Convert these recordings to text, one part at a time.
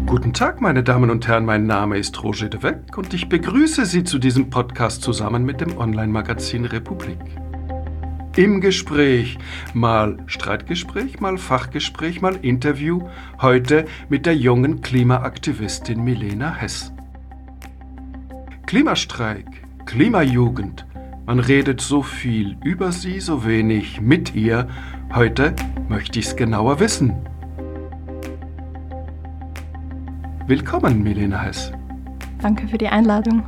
Guten Tag, meine Damen und Herren, mein Name ist Roger de Weck und ich begrüße Sie zu diesem Podcast zusammen mit dem Online-Magazin Republik. Im Gespräch, mal Streitgespräch, mal Fachgespräch, mal Interview, heute mit der jungen Klimaaktivistin Milena Hess. Klimastreik, Klimajugend, man redet so viel über sie, so wenig mit ihr. Heute möchte ich's genauer wissen. Willkommen, Milena Hess. Danke für die Einladung.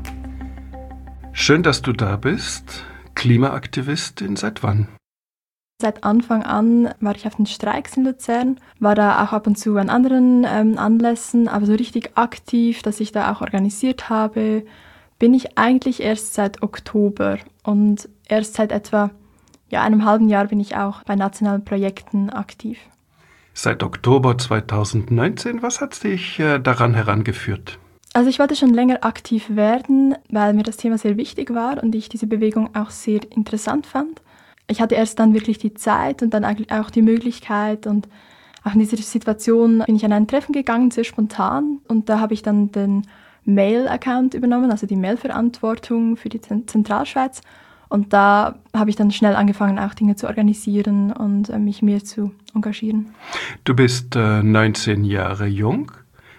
Schön, dass du da bist. Klimaaktivistin seit wann? Seit Anfang an war ich auf den Streiks in Luzern, war da auch ab und zu an anderen Anlässen, aber so richtig aktiv, dass ich da auch organisiert habe, bin ich eigentlich erst seit Oktober. Und erst seit etwa einem halben Jahr bin ich auch bei nationalen Projekten aktiv. Seit Oktober 2019, was hat dich daran herangeführt? Also ich wollte schon länger aktiv werden, weil mir das Thema sehr wichtig war und ich diese Bewegung auch sehr interessant fand. Ich hatte erst dann wirklich die Zeit und dann auch die Möglichkeit und auch in dieser Situation bin ich an ein Treffen gegangen, sehr spontan. Und da habe ich dann den Mail-Account übernommen, also die Mail-Verantwortung für die Zentralschweiz. Und da habe ich dann schnell angefangen, auch Dinge zu organisieren und mich mehr zu engagieren. Du bist 19 Jahre jung.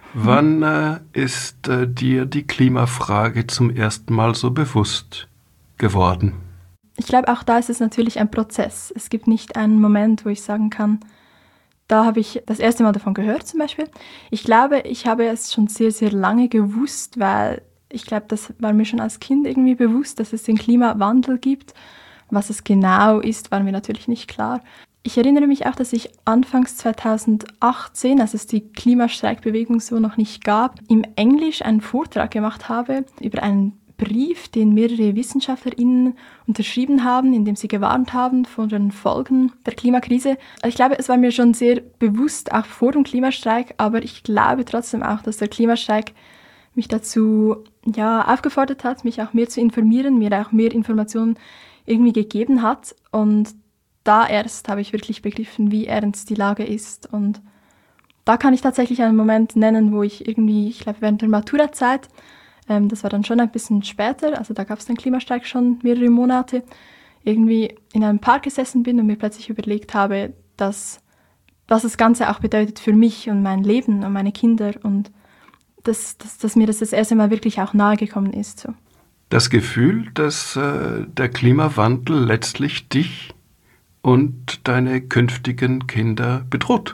Wann ist dir die Klimafrage zum ersten Mal so bewusst geworden? Ich glaube, auch da ist es natürlich ein Prozess. Es gibt nicht einen Moment, wo ich sagen kann, da habe ich das erste Mal davon gehört zum Beispiel. Ich glaube, ich habe es schon sehr, sehr lange gewusst, weil ich glaube, das war mir schon als Kind irgendwie bewusst, dass es den Klimawandel gibt. Was es genau ist, war mir natürlich nicht klar. Ich erinnere mich auch, dass ich anfangs 2018, als es die Klimastreikbewegung so noch nicht gab, im Englisch einen Vortrag gemacht habe über einen Brief, den mehrere WissenschaftlerInnen unterschrieben haben, in dem sie gewarnt haben vor den Folgen der Klimakrise. Ich glaube, es war mir schon sehr bewusst, auch vor dem Klimastreik, aber ich glaube trotzdem auch, dass der Klimastreik mich dazu aufgefordert hat, mich auch mehr zu informieren, mir auch mehr Informationen irgendwie gegeben hat. Und da erst habe ich wirklich begriffen, wie ernst die Lage ist. Und da kann ich tatsächlich einen Moment nennen, wo ich irgendwie, ich glaube während der Maturazeit, das war dann schon ein bisschen später, also da gab es den Klimastreik schon mehrere Monate, irgendwie in einem Park gesessen bin und mir plötzlich überlegt habe, was das Ganze auch bedeutet für mich und mein Leben und meine Kinder und dass mir das erste Mal wirklich auch nahe gekommen ist. So. Das Gefühl, dass der Klimawandel letztlich dich und deine künftigen Kinder bedroht.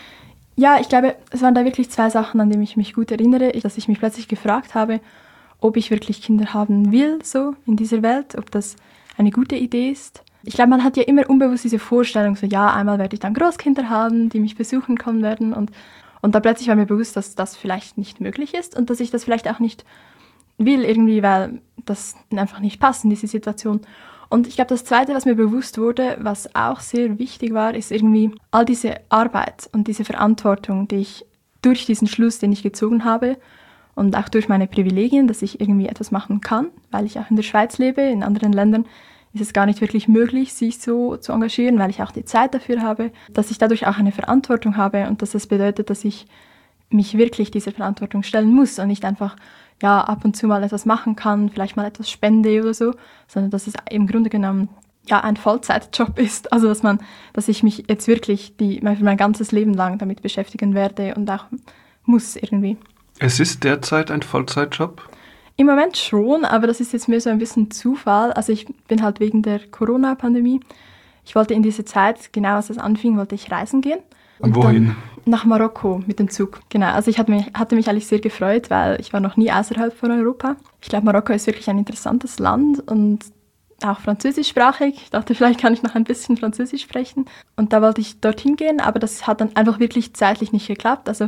Ja, ich glaube, es waren da wirklich zwei Sachen, an die ich mich gut erinnere, dass ich mich plötzlich gefragt habe, ob ich wirklich Kinder haben will, so in dieser Welt, ob das eine gute Idee ist. Ich glaube, man hat ja immer unbewusst diese Vorstellung, so einmal werde ich dann Großkinder haben, die mich besuchen kommen werden und da plötzlich war mir bewusst, dass das vielleicht nicht möglich ist und dass ich das vielleicht auch nicht will irgendwie, weil das einfach nicht passt in diese Situation. Und ich glaube, das Zweite, was mir bewusst wurde, was auch sehr wichtig war, ist irgendwie all diese Arbeit und diese Verantwortung, die ich durch diesen Schluss, den ich gezogen habe und auch durch meine Privilegien, dass ich irgendwie etwas machen kann, weil ich auch in der Schweiz lebe, in anderen Ländern ist es gar nicht wirklich möglich, sich so zu engagieren, weil ich auch die Zeit dafür habe, dass ich dadurch auch eine Verantwortung habe und dass das bedeutet, dass ich mich wirklich dieser Verantwortung stellen muss und nicht einfach ab und zu mal etwas machen kann, vielleicht mal etwas spende oder so, sondern dass es im Grunde genommen ein Vollzeitjob ist, also dass ich mich jetzt wirklich mein ganzes Leben lang damit beschäftigen werde und auch muss irgendwie. Es ist derzeit ein Vollzeitjob? Im Moment schon, aber das ist jetzt mehr so ein bisschen Zufall. Also ich bin halt wegen der Corona-Pandemie, ich wollte in dieser Zeit, genau als es anfing, wollte ich reisen gehen. Und wohin? Nach Marokko mit dem Zug. Genau, also ich hatte mich eigentlich sehr gefreut, weil ich war noch nie außerhalb von Europa. Ich glaube, Marokko ist wirklich ein interessantes Land und auch französischsprachig. Ich dachte, vielleicht kann ich noch ein bisschen Französisch sprechen. Und da wollte ich dorthin gehen, aber das hat dann einfach wirklich zeitlich nicht geklappt. Also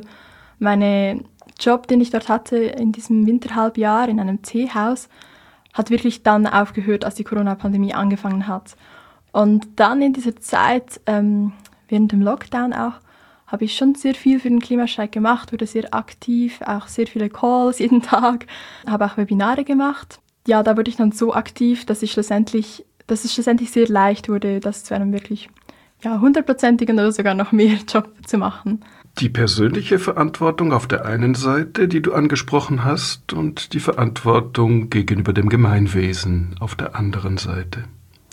mein Job, den ich dort hatte in diesem Winterhalbjahr in einem Teehaus, hat wirklich dann aufgehört, als die Corona-Pandemie angefangen hat. Und dann in dieser Zeit, während dem Lockdown auch, habe ich schon sehr viel für den Klimastreik gemacht, wurde sehr aktiv, auch sehr viele Calls jeden Tag, habe auch Webinare gemacht. Ja, da wurde ich dann so aktiv, dass es schlussendlich sehr leicht wurde, das zu einem wirklich ja, 100%igen oder sogar noch mehr Job zu machen. Die persönliche Verantwortung auf der einen Seite, die du angesprochen hast, und die Verantwortung gegenüber dem Gemeinwesen auf der anderen Seite.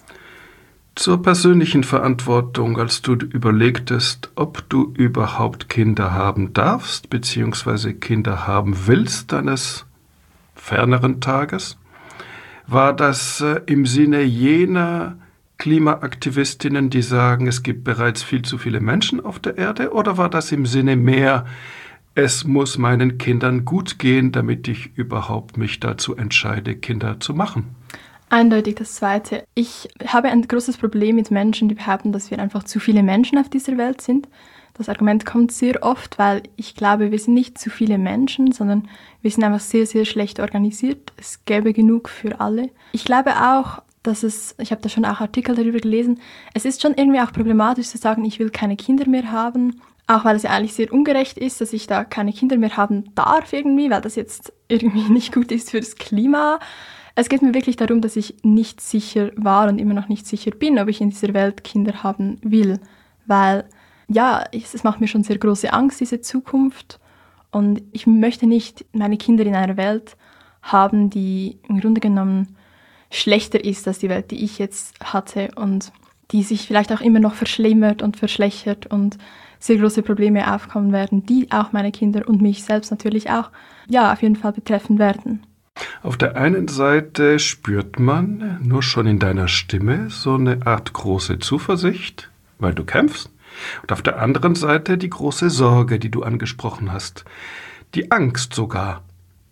Zur persönlichen Verantwortung, als du überlegtest, ob du überhaupt Kinder haben darfst, beziehungsweise Kinder haben willst eines ferneren Tages, war das im Sinne jener Klimaaktivistinnen, die sagen, es gibt bereits viel zu viele Menschen auf der Erde, oder war das im Sinne mehr, es muss meinen Kindern gut gehen, damit ich überhaupt mich dazu entscheide, Kinder zu machen? Eindeutig das Zweite. Ich habe ein großes Problem mit Menschen, die behaupten, dass wir einfach zu viele Menschen auf dieser Welt sind. Das Argument kommt sehr oft, weil ich glaube, wir sind nicht zu viele Menschen, sondern wir sind einfach sehr, sehr schlecht organisiert. Es gäbe genug für alle. Ich glaube auch, ich habe da schon auch Artikel darüber gelesen, es ist schon irgendwie auch problematisch zu sagen, ich will keine Kinder mehr haben, auch weil es ja eigentlich sehr ungerecht ist, dass ich da keine Kinder mehr haben darf irgendwie, weil das jetzt irgendwie nicht gut ist für das Klima. Es geht mir wirklich darum, dass ich nicht sicher war und immer noch nicht sicher bin, ob ich in dieser Welt Kinder haben will, weil ja, es macht mir schon sehr große Angst, diese Zukunft, und ich möchte nicht meine Kinder in einer Welt haben, die im Grunde genommen schlechter ist als die Welt, die ich jetzt hatte und die sich vielleicht auch immer noch verschlimmert und verschlechtert und sehr große Probleme aufkommen werden, die auch meine Kinder und mich selbst natürlich auch, ja, auf jeden Fall betreffen werden. Auf der einen Seite spürt man nur schon in deiner Stimme so eine Art große Zuversicht, weil du kämpfst, und auf der anderen Seite die große Sorge, die du angesprochen hast, die Angst sogar.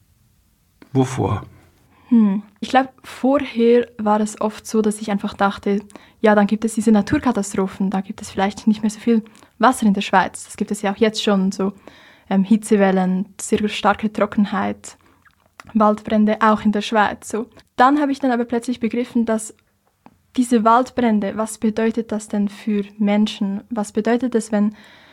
Wovor? Ich glaube, vorher war es oft so, dass ich einfach dachte, ja, dann gibt es diese Naturkatastrophen, da gibt es vielleicht nicht mehr so viel Wasser in der Schweiz. Das gibt es ja auch jetzt schon, so Hitzewellen, sehr starke Trockenheit, Waldbrände auch in der Schweiz. So. Dann habe ich dann aber plötzlich begriffen, dass diese Waldbrände, was bedeutet das denn für Menschen? Was bedeutet das, wenn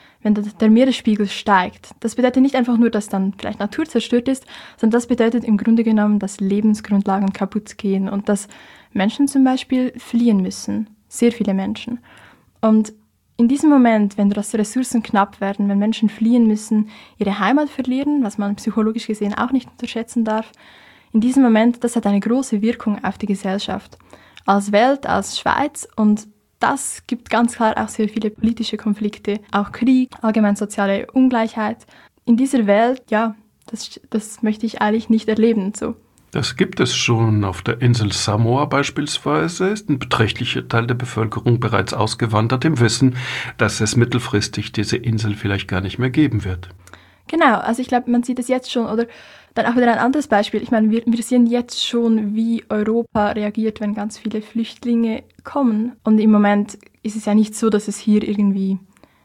der Meeresspiegel steigt? Das bedeutet nicht einfach nur, dass dann vielleicht Natur zerstört ist, sondern das bedeutet im Grunde genommen, dass Lebensgrundlagen kaputt gehen und dass Menschen zum Beispiel fliehen müssen. Sehr viele Menschen. Und in diesem Moment, wenn Ressourcen knapp werden, wenn Menschen fliehen müssen, ihre Heimat verlieren, was man psychologisch gesehen auch nicht unterschätzen darf, in diesem Moment, das hat eine große Wirkung auf die Gesellschaft. Als Welt, als Schweiz, und das gibt ganz klar auch sehr viele politische Konflikte, auch Krieg, allgemein soziale Ungleichheit. In dieser Welt, ja, das möchte ich eigentlich nicht erleben. So. Das gibt es schon. Auf der Insel Samoa beispielsweise ist ein beträchtlicher Teil der Bevölkerung bereits ausgewandert, im Wissen, dass es mittelfristig diese Insel vielleicht gar nicht mehr geben wird. Genau, also ich glaube, man sieht es jetzt schon. Oder dann auch wieder ein anderes Beispiel. Ich meine, wir sehen jetzt schon, wie Europa reagiert, wenn ganz viele Flüchtlinge kommen. Und im Moment ist es ja nicht so, dass es hier irgendwie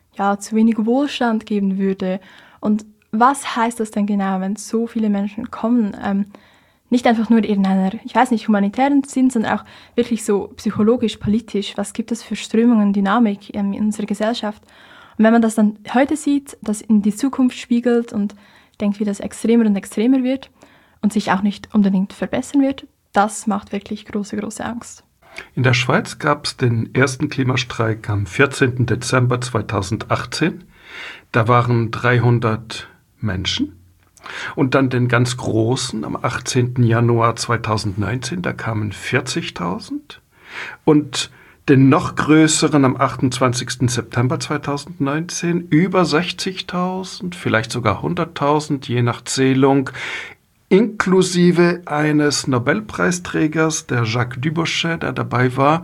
zu wenig Wohlstand geben würde. Und was heißt das denn genau, wenn so viele Menschen kommen? Nicht einfach nur in einer, humanitären Sinn, sondern auch wirklich so psychologisch, politisch. Was gibt es für Strömungen, Dynamik in unserer Gesellschaft? Und wenn man das dann heute sieht, das in die Zukunft spiegelt und denkt, wie das extremer und extremer wird und sich auch nicht unbedingt verbessern wird, das macht wirklich große, große Angst. In der Schweiz gab es den ersten Klimastreik am 14. Dezember 2018. Da waren 300 Menschen. Und dann den ganz großen am 18. Januar 2019, da kamen 40.000. Und den noch größeren am 28. September 2019 über 60.000, vielleicht sogar 100.000, je nach Zählung, inklusive eines Nobelpreisträgers, der Jacques Dubochet, der dabei war.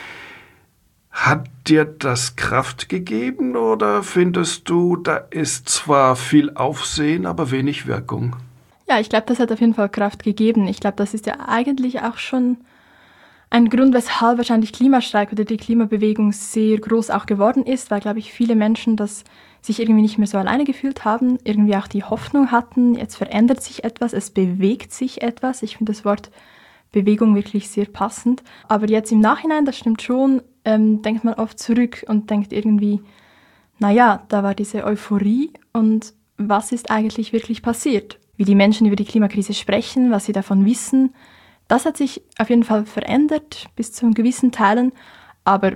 Hat dir das Kraft gegeben oder findest du, da ist zwar viel Aufsehen, aber wenig Wirkung? Ja, ich glaube, das hat auf jeden Fall Kraft gegeben. Ich glaube, das ist ja eigentlich auch schon ein Grund, weshalb wahrscheinlich Klimastreik oder die Klimabewegung sehr groß auch geworden ist, weil, glaube ich, viele Menschen das sich irgendwie nicht mehr so alleine gefühlt haben, irgendwie auch die Hoffnung hatten, jetzt verändert sich etwas, es bewegt sich etwas. Ich finde das Wort Bewegung wirklich sehr passend. Aber jetzt im Nachhinein, das stimmt schon, denkt man oft zurück und denkt irgendwie, da war diese Euphorie und was ist eigentlich wirklich passiert? Wie die Menschen über die Klimakrise sprechen, was sie davon wissen, das hat sich auf jeden Fall verändert bis zu gewissen Teilen, aber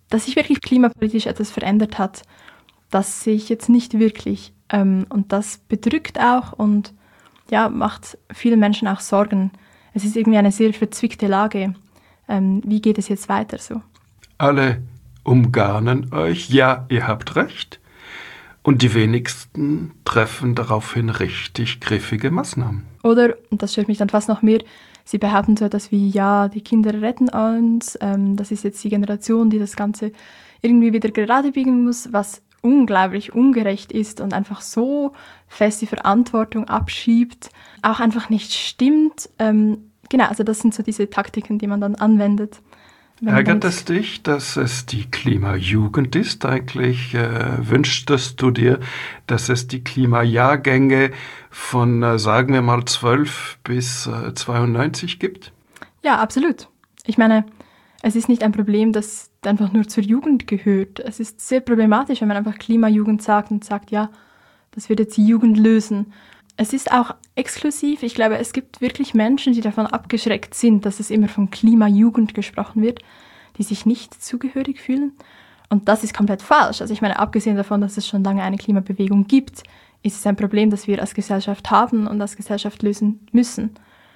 dass sich wirklich klimapolitisch etwas verändert hat, das sehe ich jetzt nicht wirklich. Und das bedrückt auch und ja, macht vielen Menschen auch Sorgen. Es ist irgendwie eine sehr verzwickte Lage. Wie geht es jetzt weiter so? Alle umgarnen euch, ja, ihr habt recht. Und die wenigsten treffen daraufhin richtig griffige Maßnahmen. Oder, und das stört mich dann fast noch mehr, sie behaupten so etwas wie, ja, die Kinder retten uns, das ist jetzt die Generation, die das Ganze irgendwie wieder gerade biegen muss, was unglaublich ungerecht ist und einfach so fest die Verantwortung abschiebt, auch einfach nicht stimmt. Genau, also das sind so diese Taktiken, die man dann anwendet. Ärgert es dich, dass es die Klimajugend ist? Eigentlich wünschtest du dir, dass es die Klimajahrgänge von, sagen wir mal, 12 bis 92 gibt? Ja, absolut. Ich meine, es ist nicht ein Problem, das einfach nur zur Jugend gehört. Es ist sehr problematisch, wenn man einfach Klimajugend sagt und sagt, ja, das wird jetzt die Jugend lösen. Es ist auch exklusiv. Ich glaube, es gibt wirklich Menschen, die davon abgeschreckt sind, dass es immer von Klimajugend gesprochen wird, die sich nicht zugehörig fühlen. Und das ist komplett falsch. Also ich meine, abgesehen davon, dass es schon lange eine Klimabewegung gibt, ist es ein Problem, das wir als Gesellschaft haben und als Gesellschaft lösen müssen.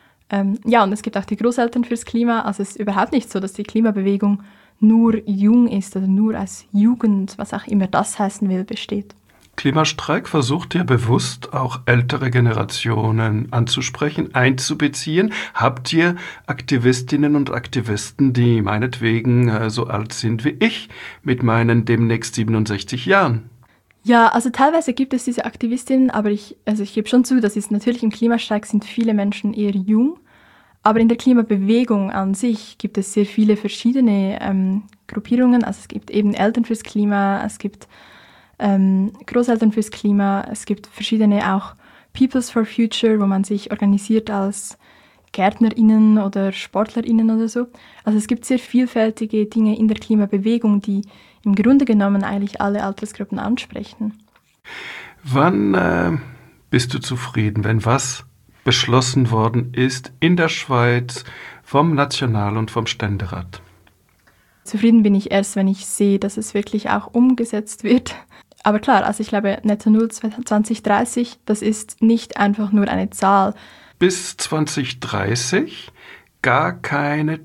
Ja, und es gibt auch die Großeltern fürs Klima. Also es ist überhaupt nicht so, dass die Klimabewegung nur jung ist oder nur als Jugend, was auch immer das heißen will, besteht. Klimastreik versucht ihr bewusst auch ältere Generationen anzusprechen, einzubeziehen. Habt ihr Aktivistinnen und Aktivisten, die meinetwegen so alt sind wie ich, mit meinen demnächst 67 Jahren? Ja, also teilweise gibt es diese Aktivistinnen, aber ich gebe schon zu, dass es natürlich im Klimastreik sind viele Menschen eher jung. Aber in der Klimabewegung an sich gibt es sehr viele verschiedene Gruppierungen. Also es gibt eben Eltern fürs Klima, es gibt Großeltern fürs Klima, es gibt verschiedene auch Peoples for Future, wo man sich organisiert als GärtnerInnen oder SportlerInnen oder so. Also es gibt sehr vielfältige Dinge in der Klimabewegung, die im Grunde genommen eigentlich alle Altersgruppen ansprechen. Wann bist du zufrieden, wenn was beschlossen worden ist in der Schweiz vom National- und vom Ständerat? Zufrieden bin ich erst, wenn ich sehe, dass es wirklich auch umgesetzt wird. Aber klar, also ich glaube, Netto Null 2030, das ist nicht einfach nur eine Zahl. Bis 2030 gar keine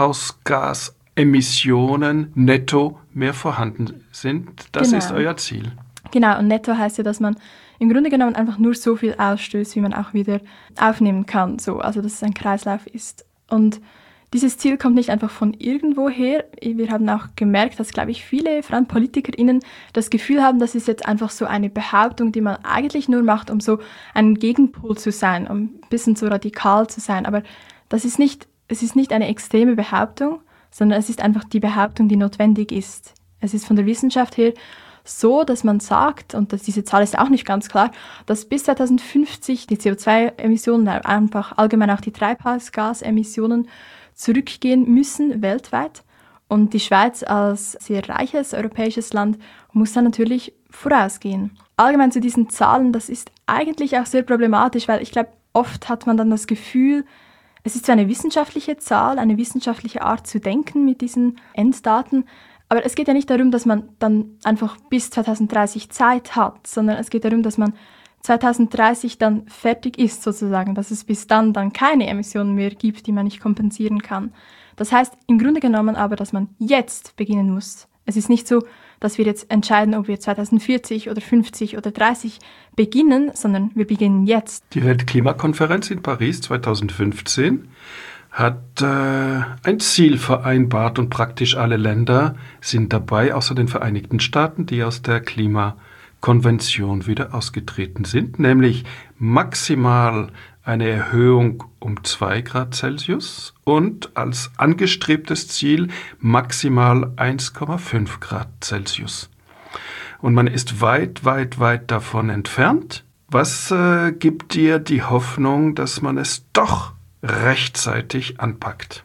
Treibhausgasemissionen netto mehr vorhanden sind. Das ist euer Ziel. Genau, und netto heißt ja, dass man im Grunde genommen einfach nur so viel ausstößt, wie man auch wieder aufnehmen kann. So, also dass es ein Kreislauf ist. Und dieses Ziel kommt nicht einfach von irgendwo her. Wir haben auch gemerkt, dass, glaube ich, viele, vor allem PolitikerInnen, das Gefühl haben, das ist jetzt einfach so eine Behauptung, die man eigentlich nur macht, um so ein Gegenpol zu sein, um ein bisschen so radikal zu sein. Aber es ist nicht eine extreme Behauptung, sondern es ist einfach die Behauptung, die notwendig ist. Es ist von der Wissenschaft her so, dass man sagt, und diese Zahl ist auch nicht ganz klar, dass bis 2050 die CO2-Emissionen, einfach allgemein auch die Treibhausgasemissionen zurückgehen müssen weltweit. Und die Schweiz als sehr reiches europäisches Land muss dann natürlich vorausgehen. Allgemein zu diesen Zahlen, das ist eigentlich auch sehr problematisch, weil ich glaube, oft hat man dann das Gefühl, es ist zwar eine wissenschaftliche Zahl, eine wissenschaftliche Art zu denken mit diesen Enddaten, aber es geht ja nicht darum, dass man dann einfach bis 2030 Zeit hat, sondern es geht darum, dass man 2030 dann fertig ist sozusagen, dass es bis dann keine Emissionen mehr gibt, die man nicht kompensieren kann. Das heißt im Grunde genommen aber, dass man jetzt beginnen muss. Es ist nicht so, dass wir jetzt entscheiden, ob wir 2040 oder 50 oder 30 beginnen, sondern wir beginnen jetzt. Die Weltklimakonferenz in Paris 2015 hat ein Ziel vereinbart und praktisch alle Länder sind dabei, außer den Vereinigten Staaten, die aus der Klimakonvention wieder ausgetreten sind, nämlich maximal eine Erhöhung um 2 Grad Celsius und als angestrebtes Ziel maximal 1,5 Grad Celsius. Und man ist weit, weit, weit davon entfernt. Was gibt dir die Hoffnung, dass man es doch rechtzeitig anpackt?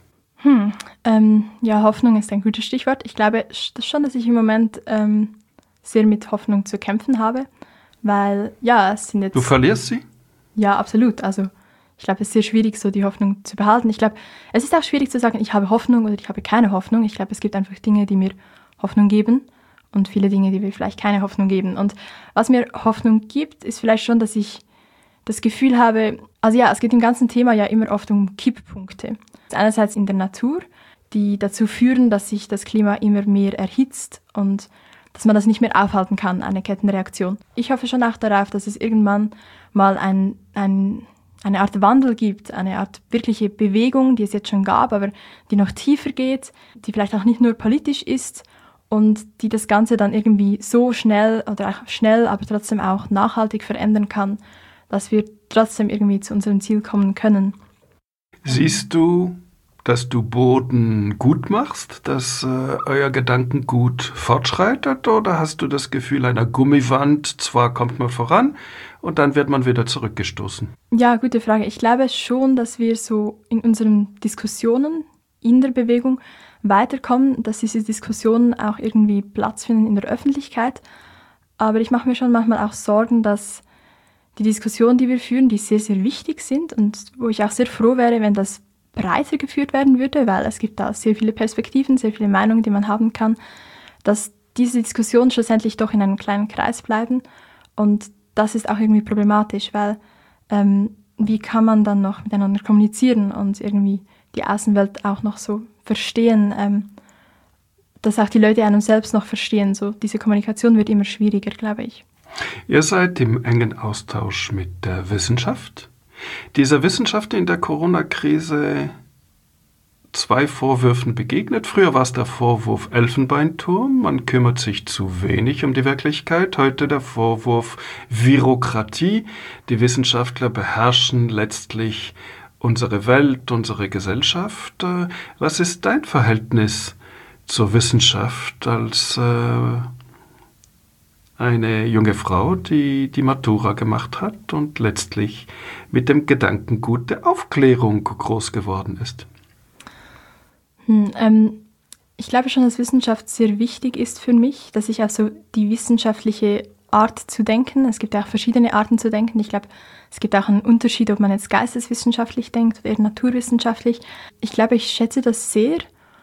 Ja, Hoffnung ist ein gutes Stichwort. Ich glaube schon, dass ich im Moment sehr mit Hoffnung zu kämpfen habe, weil ja, es sind jetzt... Du verlierst sie? Ja, absolut. Also ich glaube, es ist sehr schwierig, so die Hoffnung zu behalten. Ich glaube, es ist auch schwierig zu sagen, ich habe Hoffnung oder ich habe keine Hoffnung. Ich glaube, es gibt einfach Dinge, die mir Hoffnung geben und viele Dinge, die mir vielleicht keine Hoffnung geben. Und was mir Hoffnung gibt, ist vielleicht schon, dass ich das Gefühl habe, also ja, es geht im ganzen Thema ja immer oft um Kipppunkte. Einerseits in der Natur, die dazu führen, dass sich das Klima immer mehr erhitzt und dass man das nicht mehr aufhalten kann, eine Kettenreaktion. Ich hoffe schon auch darauf, dass es irgendwann mal eine Art Wandel gibt, eine Art wirkliche Bewegung, die es jetzt schon gab, aber die noch tiefer geht, die vielleicht auch nicht nur politisch ist und die das Ganze dann irgendwie so schnell oder auch schnell, aber trotzdem auch nachhaltig verändern kann, dass wir trotzdem irgendwie zu unserem Ziel kommen können. Siehst du, dass du Boden gut machst, dass euer Gedankengut fortschreitet, oder hast du das Gefühl einer Gummiwand, zwar kommt man voran und dann wird man wieder zurückgestoßen? Ja, gute Frage. Ich glaube schon, dass wir so in unseren Diskussionen in der Bewegung weiterkommen, dass diese Diskussionen auch irgendwie Platz finden in der Öffentlichkeit. Aber ich mache mir schon manchmal auch Sorgen, dass die Diskussionen, die wir führen, die sehr, sehr wichtig sind und wo ich auch sehr froh wäre, wenn das breiter geführt werden würde, weil es gibt da sehr viele Perspektiven, sehr viele Meinungen, die man haben kann, dass diese Diskussionen schlussendlich doch in einem kleinen Kreis bleiben. Und das ist auch irgendwie problematisch, weil wie kann man dann noch miteinander kommunizieren und irgendwie die Außenwelt auch noch so verstehen, dass auch die Leute einen selbst noch verstehen. So, diese Kommunikation wird immer schwieriger, glaube ich. Ihr seid im engen Austausch mit der Wissenschaft. Dieser Wissenschaft in der Corona-Krise 2 Vorwürfen begegnet. Früher war es der Vorwurf Elfenbeinturm, man kümmert sich zu wenig um die Wirklichkeit. Heute der Vorwurf Virokratie. Die Wissenschaftler beherrschen letztlich unsere Welt, unsere Gesellschaft. Was ist dein Verhältnis zur Wissenschaft als eine junge Frau, die die Matura gemacht hat und letztlich mit dem Gedankengut der Aufklärung groß geworden ist? Ich glaube schon, dass Wissenschaft sehr wichtig ist für mich, dass ich also die wissenschaftliche Art zu denken, es gibt ja auch verschiedene Arten zu denken. Ich glaube, es gibt auch einen Unterschied, ob man jetzt geisteswissenschaftlich denkt oder eher naturwissenschaftlich. Ich glaube, ich schätze das sehr.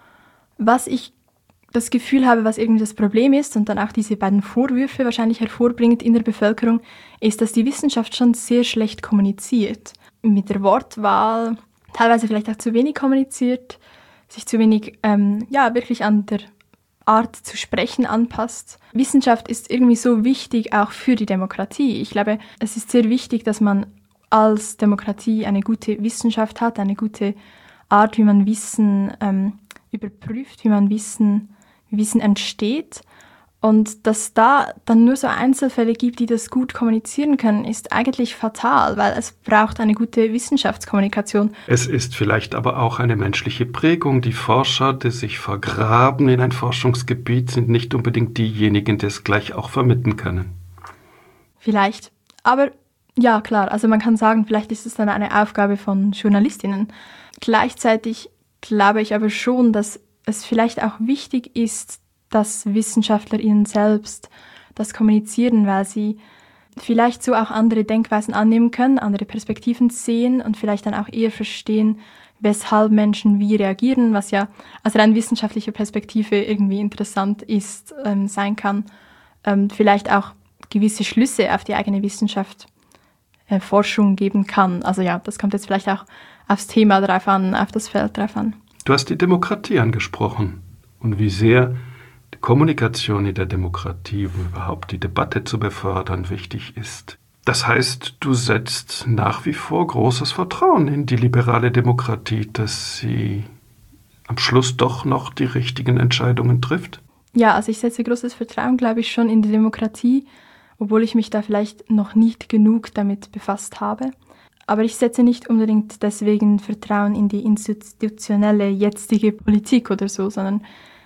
Was ich das Gefühl habe, was irgendwie das Problem ist und dann auch diese beiden Vorwürfe wahrscheinlich hervorbringt in der Bevölkerung, ist, dass die Wissenschaft schon sehr schlecht kommuniziert. Mit der Wortwahl, teilweise vielleicht auch zu wenig kommuniziert, sich zu wenig wirklich an der Art zu sprechen anpasst. Wissenschaft ist irgendwie so wichtig auch für die Demokratie. Ich glaube, es ist sehr wichtig, dass man als Demokratie eine gute Wissenschaft hat, eine gute Art, wie man Wissen überprüft, wie man Wissen entsteht. Und dass da dann nur so Einzelfälle gibt, die das gut kommunizieren können, ist eigentlich fatal, weil es braucht eine gute Wissenschaftskommunikation. Es ist vielleicht aber auch eine menschliche Prägung. Die Forscher, die sich vergraben in ein Forschungsgebiet, sind nicht unbedingt diejenigen, die es gleich auch vermitteln können. Vielleicht. Aber ja, klar, also man kann sagen, vielleicht ist es dann eine Aufgabe von Journalistinnen. Gleichzeitig glaube ich aber schon, dass es vielleicht auch wichtig ist, dass WissenschaftlerInnen selbst das kommunizieren, weil sie vielleicht so auch andere Denkweisen annehmen können, andere Perspektiven sehen und vielleicht dann auch eher verstehen, weshalb Menschen wie reagieren, was ja aus rein wissenschaftlicher Perspektive irgendwie interessant ist, sein kann. Vielleicht auch gewisse Schlüsse auf die eigene Wissenschaft, Forschung geben kann. Also ja, das kommt jetzt vielleicht auch aufs Thema drauf an, auf das Feld drauf an. Du hast die Demokratie angesprochen und wie sehr die Kommunikation in der Demokratie, um überhaupt die Debatte zu befördern, wichtig ist. Das heißt, du setzt nach wie vor großes Vertrauen in die liberale Demokratie, dass sie am Schluss doch noch die richtigen Entscheidungen trifft? Ja, also ich setze großes Vertrauen, glaube ich, schon in die Demokratie, obwohl ich mich da vielleicht noch nicht genug damit befasst habe. Aber ich setze nicht unbedingt deswegen Vertrauen in die institutionelle jetzige Politik oder so, sondern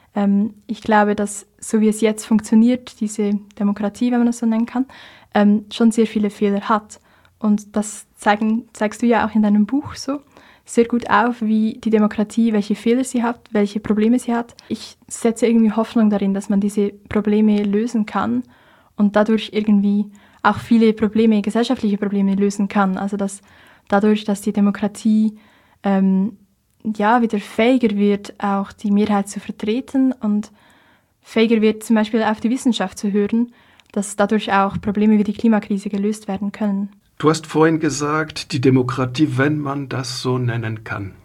ich glaube, dass so wie es jetzt funktioniert, diese Demokratie, wenn man das so nennen kann, schon sehr viele Fehler hat. Und das zeigst du ja auch in deinem Buch so sehr gut auf, wie die Demokratie, welche Fehler sie hat, welche Probleme sie hat. Ich setze irgendwie Hoffnung darin, dass man diese Probleme lösen kann und dadurch irgendwie auch viele Probleme, gesellschaftliche Probleme lösen kann. Also dass dadurch, dass die Demokratie wieder fähiger wird, auch die Mehrheit zu vertreten und fähiger wird, zum Beispiel auf die Wissenschaft zu hören, dass dadurch auch Probleme wie die Klimakrise gelöst werden können. Du hast vorhin gesagt, die Demokratie, wenn man das so nennen kann.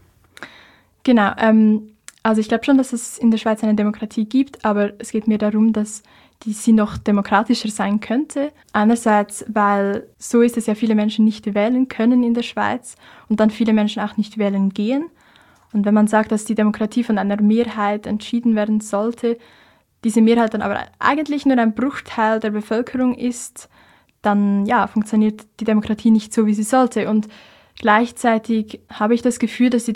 Genau, also ich glaube schon, dass es in der Schweiz eine Demokratie gibt, aber es geht mir darum, dass sie noch demokratischer sein könnte. Einerseits, weil so ist es ja, viele Menschen nicht wählen können in der Schweiz und dann viele Menschen auch nicht wählen gehen. Und wenn man sagt, dass die Demokratie von einer Mehrheit entschieden werden sollte, diese Mehrheit dann aber eigentlich nur ein Bruchteil der Bevölkerung ist, dann funktioniert die Demokratie nicht so, wie sie sollte. Und gleichzeitig habe ich das Gefühl, dass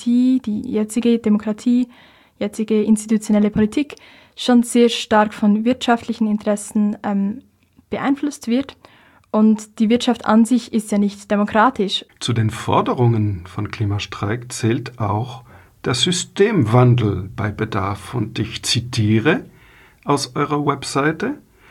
die jetzige Demokratie, jetzige institutionelle Politik schon sehr stark von wirtschaftlichen Interessen beeinflusst wird. Und die Wirtschaft an sich ist ja nicht demokratisch. Zu den Forderungen von Klimastreik zählt auch der Systemwandel bei Bedarf. Und ich zitiere aus eurer Webseite: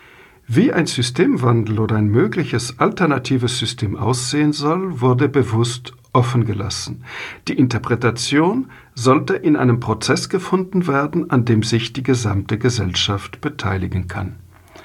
Wie ein Systemwandel oder ein mögliches alternatives System aussehen soll, wurde bewusst offen gelassen. Die Interpretation sollte in einem Prozess gefunden werden, an dem sich die gesamte Gesellschaft beteiligen kann.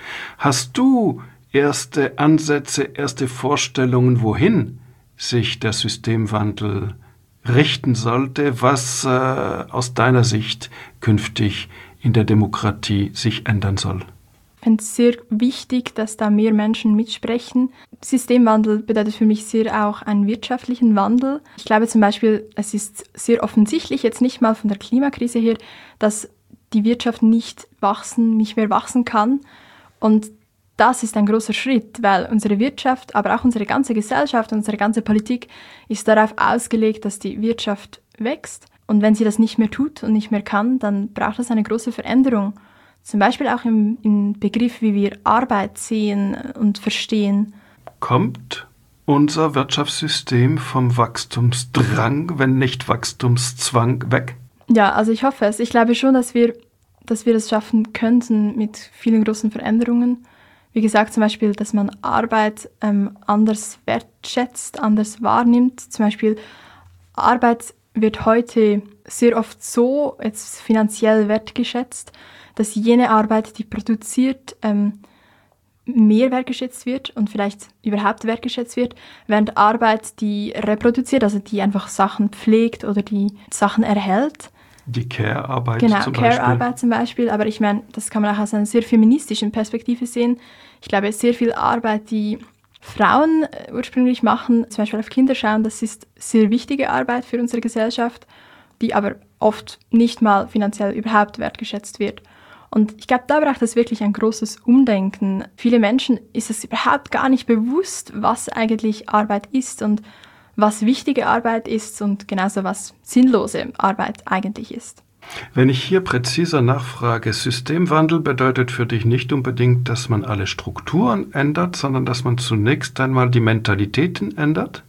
Hast du erste Ansätze, erste Vorstellungen, wohin sich der Systemwandel richten sollte, was aus deiner Sicht künftig in der Demokratie sich ändern soll? Ich finde es sehr wichtig, dass da mehr Menschen mitsprechen. Systemwandel bedeutet für mich sehr auch einen wirtschaftlichen Wandel. Ich glaube zum Beispiel, es ist sehr offensichtlich, jetzt nicht mal von der Klimakrise her, dass die Wirtschaft nicht mehr wachsen kann. Und das ist ein großer Schritt, weil unsere Wirtschaft, aber auch unsere ganze Gesellschaft, unsere ganze Politik ist darauf ausgelegt, dass die Wirtschaft wächst. Und wenn sie das nicht mehr tut und nicht mehr kann, dann braucht es eine große Veränderung. Zum Beispiel auch im Begriff, wie wir Arbeit sehen und verstehen. Kommt unser Wirtschaftssystem vom Wachstumsdrang, wenn nicht Wachstumszwang, weg? Ja, also ich hoffe es. Ich glaube schon, dass wir es schaffen könnten mit vielen großen Veränderungen. Wie gesagt, zum Beispiel, dass man Arbeit anders wertschätzt, anders wahrnimmt. Zum Beispiel, Arbeit wird heute sehr oft so jetzt finanziell wertgeschätzt, dass jene Arbeit, die produziert, mehr wertgeschätzt wird und vielleicht überhaupt wertgeschätzt wird, während Arbeit, die reproduziert, also die einfach Sachen pflegt oder die Sachen erhält. Die Care-Arbeit zum Beispiel. Genau, Care-Arbeit zum Beispiel. Aber ich meine, das kann man auch aus einer sehr feministischen Perspektive sehen. Ich glaube, sehr viel Arbeit, die Frauen ursprünglich machen, zum Beispiel auf Kinder schauen, das ist sehr wichtige Arbeit für unsere Gesellschaft, die aber oft nicht mal finanziell überhaupt wertgeschätzt wird. Und ich glaube, da braucht es wirklich ein großes Umdenken. Viele Menschen ist es überhaupt gar nicht bewusst, was eigentlich Arbeit ist und was wichtige Arbeit ist und genauso was sinnlose Arbeit eigentlich ist. Wenn ich hier präziser nachfrage, Systemwandel bedeutet für dich nicht unbedingt, dass man alle Strukturen ändert, sondern dass man zunächst einmal die Mentalitäten ändert?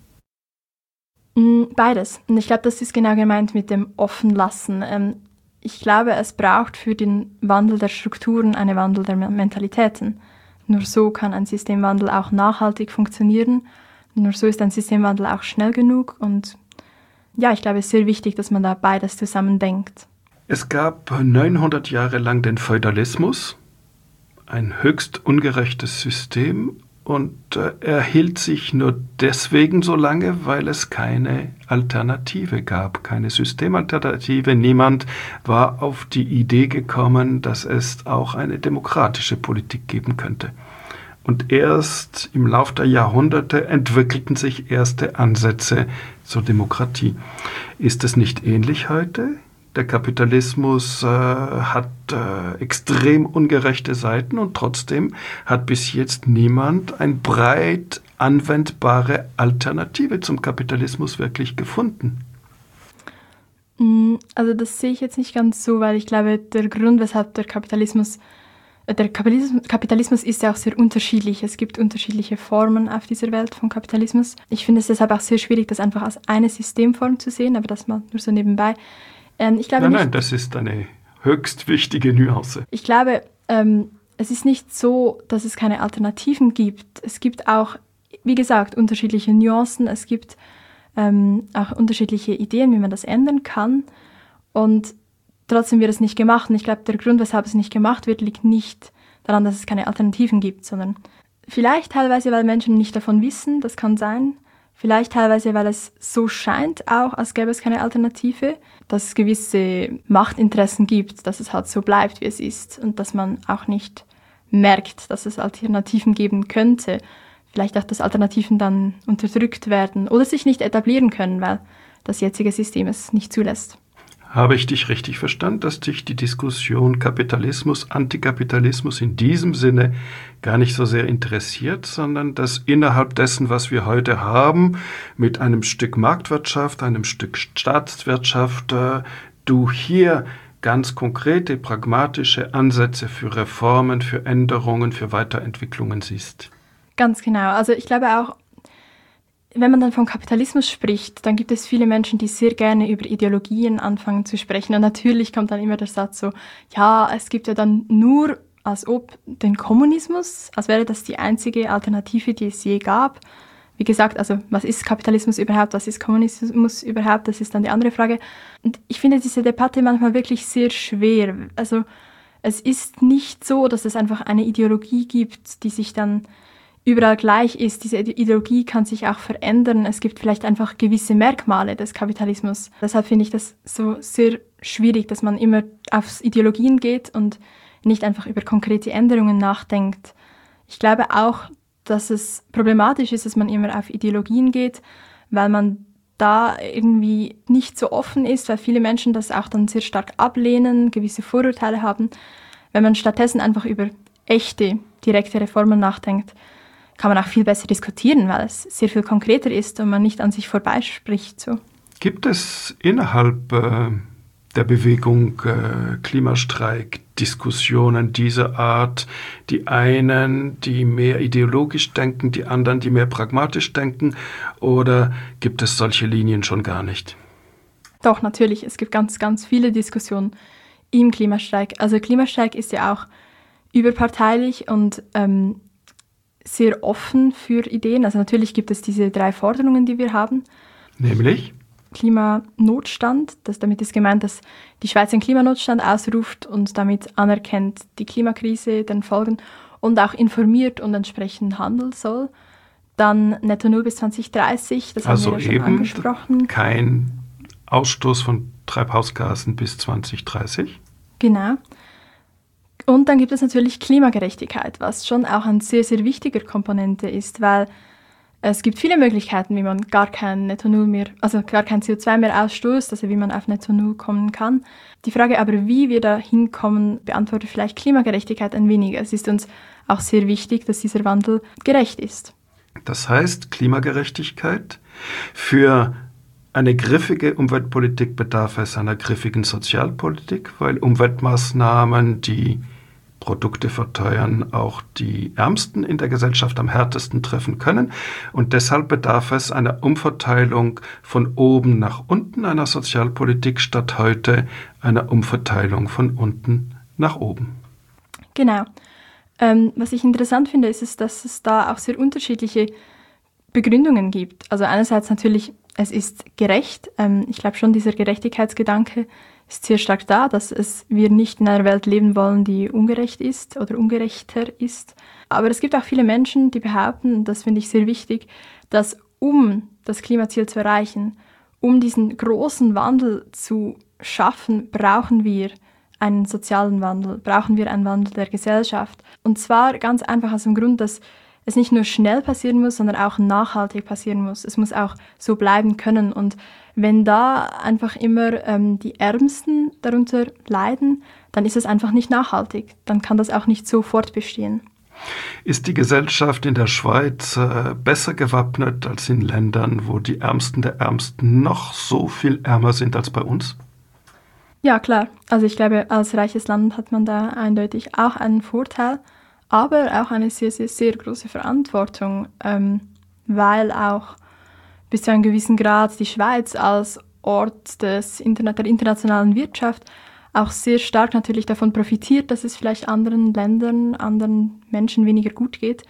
Beides. Und ich glaube, das ist genau gemeint mit dem Offenlassen. Ich glaube, es braucht für den Wandel der Strukturen einen Wandel der Mentalitäten. Nur so kann ein Systemwandel auch nachhaltig funktionieren. Nur so ist ein Systemwandel auch schnell genug. Und ja, ich glaube, es ist sehr wichtig, dass man da beides zusammen denkt. Es gab 900 Jahre lang den Feudalismus, ein höchst ungerechtes System, und er hielt sich nur deswegen so lange, weil es keine Alternative gab, keine Systemalternative. Niemand war auf die Idee gekommen, dass es auch eine demokratische Politik geben könnte. Und erst im Lauf der Jahrhunderte entwickelten sich erste Ansätze zur Demokratie. Ist es nicht ähnlich heute? Der Kapitalismus hat extrem ungerechte Seiten und trotzdem hat bis jetzt niemand eine breit anwendbare Alternative zum Kapitalismus wirklich gefunden. Also das sehe ich jetzt nicht ganz so, weil ich glaube, der Grund, weshalb der Kapitalismus ist ja auch sehr unterschiedlich. Es gibt unterschiedliche Formen auf dieser Welt von Kapitalismus. Ich finde es deshalb auch sehr schwierig, das einfach als eine Systemform zu sehen, aber das mal nur so nebenbei. Ich glaube Nein, das ist eine höchst wichtige Nuance. Ich glaube, es ist nicht so, dass es keine Alternativen gibt. Es gibt auch, wie gesagt, unterschiedliche Nuancen. Es gibt auch unterschiedliche Ideen, wie man das ändern kann. Und trotzdem wird es nicht gemacht. Und ich glaube, der Grund, weshalb es nicht gemacht wird, liegt nicht daran, dass es keine Alternativen gibt, sondern vielleicht teilweise, weil Menschen nicht davon wissen, das kann sein. Vielleicht teilweise, weil es so scheint auch, als gäbe es keine Alternative, dass es gewisse Machtinteressen gibt, dass es halt so bleibt, wie es ist und dass man auch nicht merkt, dass es Alternativen geben könnte. Vielleicht auch, dass Alternativen dann unterdrückt werden oder sich nicht etablieren können, weil das jetzige System es nicht zulässt. Habe ich dich richtig verstanden, dass dich die Diskussion Kapitalismus, Antikapitalismus in diesem Sinne gar nicht so sehr interessiert, sondern dass innerhalb dessen, was wir heute haben, mit einem Stück Marktwirtschaft, einem Stück Staatswirtschaft, du hier ganz konkrete, pragmatische Ansätze für Reformen, für Änderungen, für Weiterentwicklungen siehst? Ganz genau. Also ich glaube auch, wenn man dann vom Kapitalismus spricht, dann gibt es viele Menschen, die sehr gerne über Ideologien anfangen zu sprechen. Und natürlich kommt dann immer der Satz so, ja, es gibt ja dann nur, als ob den Kommunismus, als wäre das die einzige Alternative, die es je gab. Wie gesagt, also was ist Kapitalismus überhaupt, was ist Kommunismus überhaupt, das ist dann die andere Frage. Und ich finde diese Debatte manchmal wirklich sehr schwer. Also es ist nicht so, dass es einfach eine Ideologie gibt, die sich dann überall gleich ist. Diese Ideologie kann sich auch verändern. Es gibt vielleicht einfach gewisse Merkmale des Kapitalismus. Deshalb finde ich das so sehr schwierig, dass man immer aufs Ideologien geht und nicht einfach über konkrete Änderungen nachdenkt. Ich glaube auch, dass es problematisch ist, dass man immer auf Ideologien geht, weil man da irgendwie nicht so offen ist, weil viele Menschen das auch dann sehr stark ablehnen, gewisse Vorurteile haben. Wenn man stattdessen einfach über echte, direkte Reformen nachdenkt, kann man auch viel besser diskutieren, weil es sehr viel konkreter ist und man nicht an sich vorbeispricht. So. Gibt es innerhalb der Bewegung Klimastreik Diskussionen dieser Art, die einen, die mehr ideologisch denken, die anderen, die mehr pragmatisch denken, oder gibt es solche Linien schon gar nicht? Doch, natürlich. Es gibt ganz, ganz viele Diskussionen im Klimastreik. Also Klimastreik ist ja auch überparteilich und sehr offen für Ideen. Also natürlich gibt es diese 3 Forderungen, die wir haben. Nämlich? Klimanotstand. Damit ist gemeint, dass die Schweiz einen Klimanotstand ausruft und damit anerkennt die Klimakrise, den Folgen und auch informiert und entsprechend handeln soll. Dann Netto Null bis 2030, das haben wir ja schon angesprochen. Kein Ausstoß von Treibhausgasen bis 2030. Genau. Und dann gibt es natürlich Klimagerechtigkeit, was schon auch ein sehr, sehr wichtiger Komponente ist, weil es gibt viele Möglichkeiten, wie man gar kein Netto Null mehr, also gar kein CO2 mehr ausstößt, also wie man auf Netto Null kommen kann. Die Frage aber, wie wir da hinkommen, beantwortet vielleicht Klimagerechtigkeit ein wenig. Es ist uns auch sehr wichtig, dass dieser Wandel gerecht ist. Das heißt, Klimagerechtigkeit für eine griffige Umweltpolitik bedarf es einer griffigen Sozialpolitik, weil Umweltmaßnahmen, die Produkte verteuern, auch die Ärmsten in der Gesellschaft am härtesten treffen können. Und deshalb bedarf es einer Umverteilung von oben nach unten, einer Sozialpolitik, statt heute einer Umverteilung von unten nach oben. Genau. Was ich interessant finde, ist, dass es da auch sehr unterschiedliche Begründungen gibt. Also einerseits natürlich, es ist gerecht. Ich glaube schon, dieser Gerechtigkeitsgedanke ist sehr stark da, dass wir nicht in einer Welt leben wollen, die ungerecht ist oder ungerechter ist. Aber es gibt auch viele Menschen, die behaupten, und das finde ich sehr wichtig, dass um das Klimaziel zu erreichen, um diesen großen Wandel zu schaffen, brauchen wir einen sozialen Wandel, brauchen wir einen Wandel der Gesellschaft. Und zwar ganz einfach aus dem Grund, dass es nicht nur schnell passieren muss, sondern auch nachhaltig passieren muss. Es muss auch so bleiben können. Und wenn da einfach immer die Ärmsten darunter leiden, dann ist es einfach nicht nachhaltig. Dann kann das auch nicht so fortbestehen. Ist die Gesellschaft in der Schweiz besser gewappnet als in Ländern, wo die Ärmsten der Ärmsten noch so viel ärmer sind als bei uns? Ja, klar. Also ich glaube, als reiches Land hat man da eindeutig auch einen Vorteil, aber auch eine sehr, sehr, sehr große Verantwortung, weil auch bis zu einem gewissen Grad die Schweiz als Ort der internationalen Wirtschaft auch sehr stark natürlich davon profitiert, dass es vielleicht anderen Ländern, anderen Menschen weniger gut geht.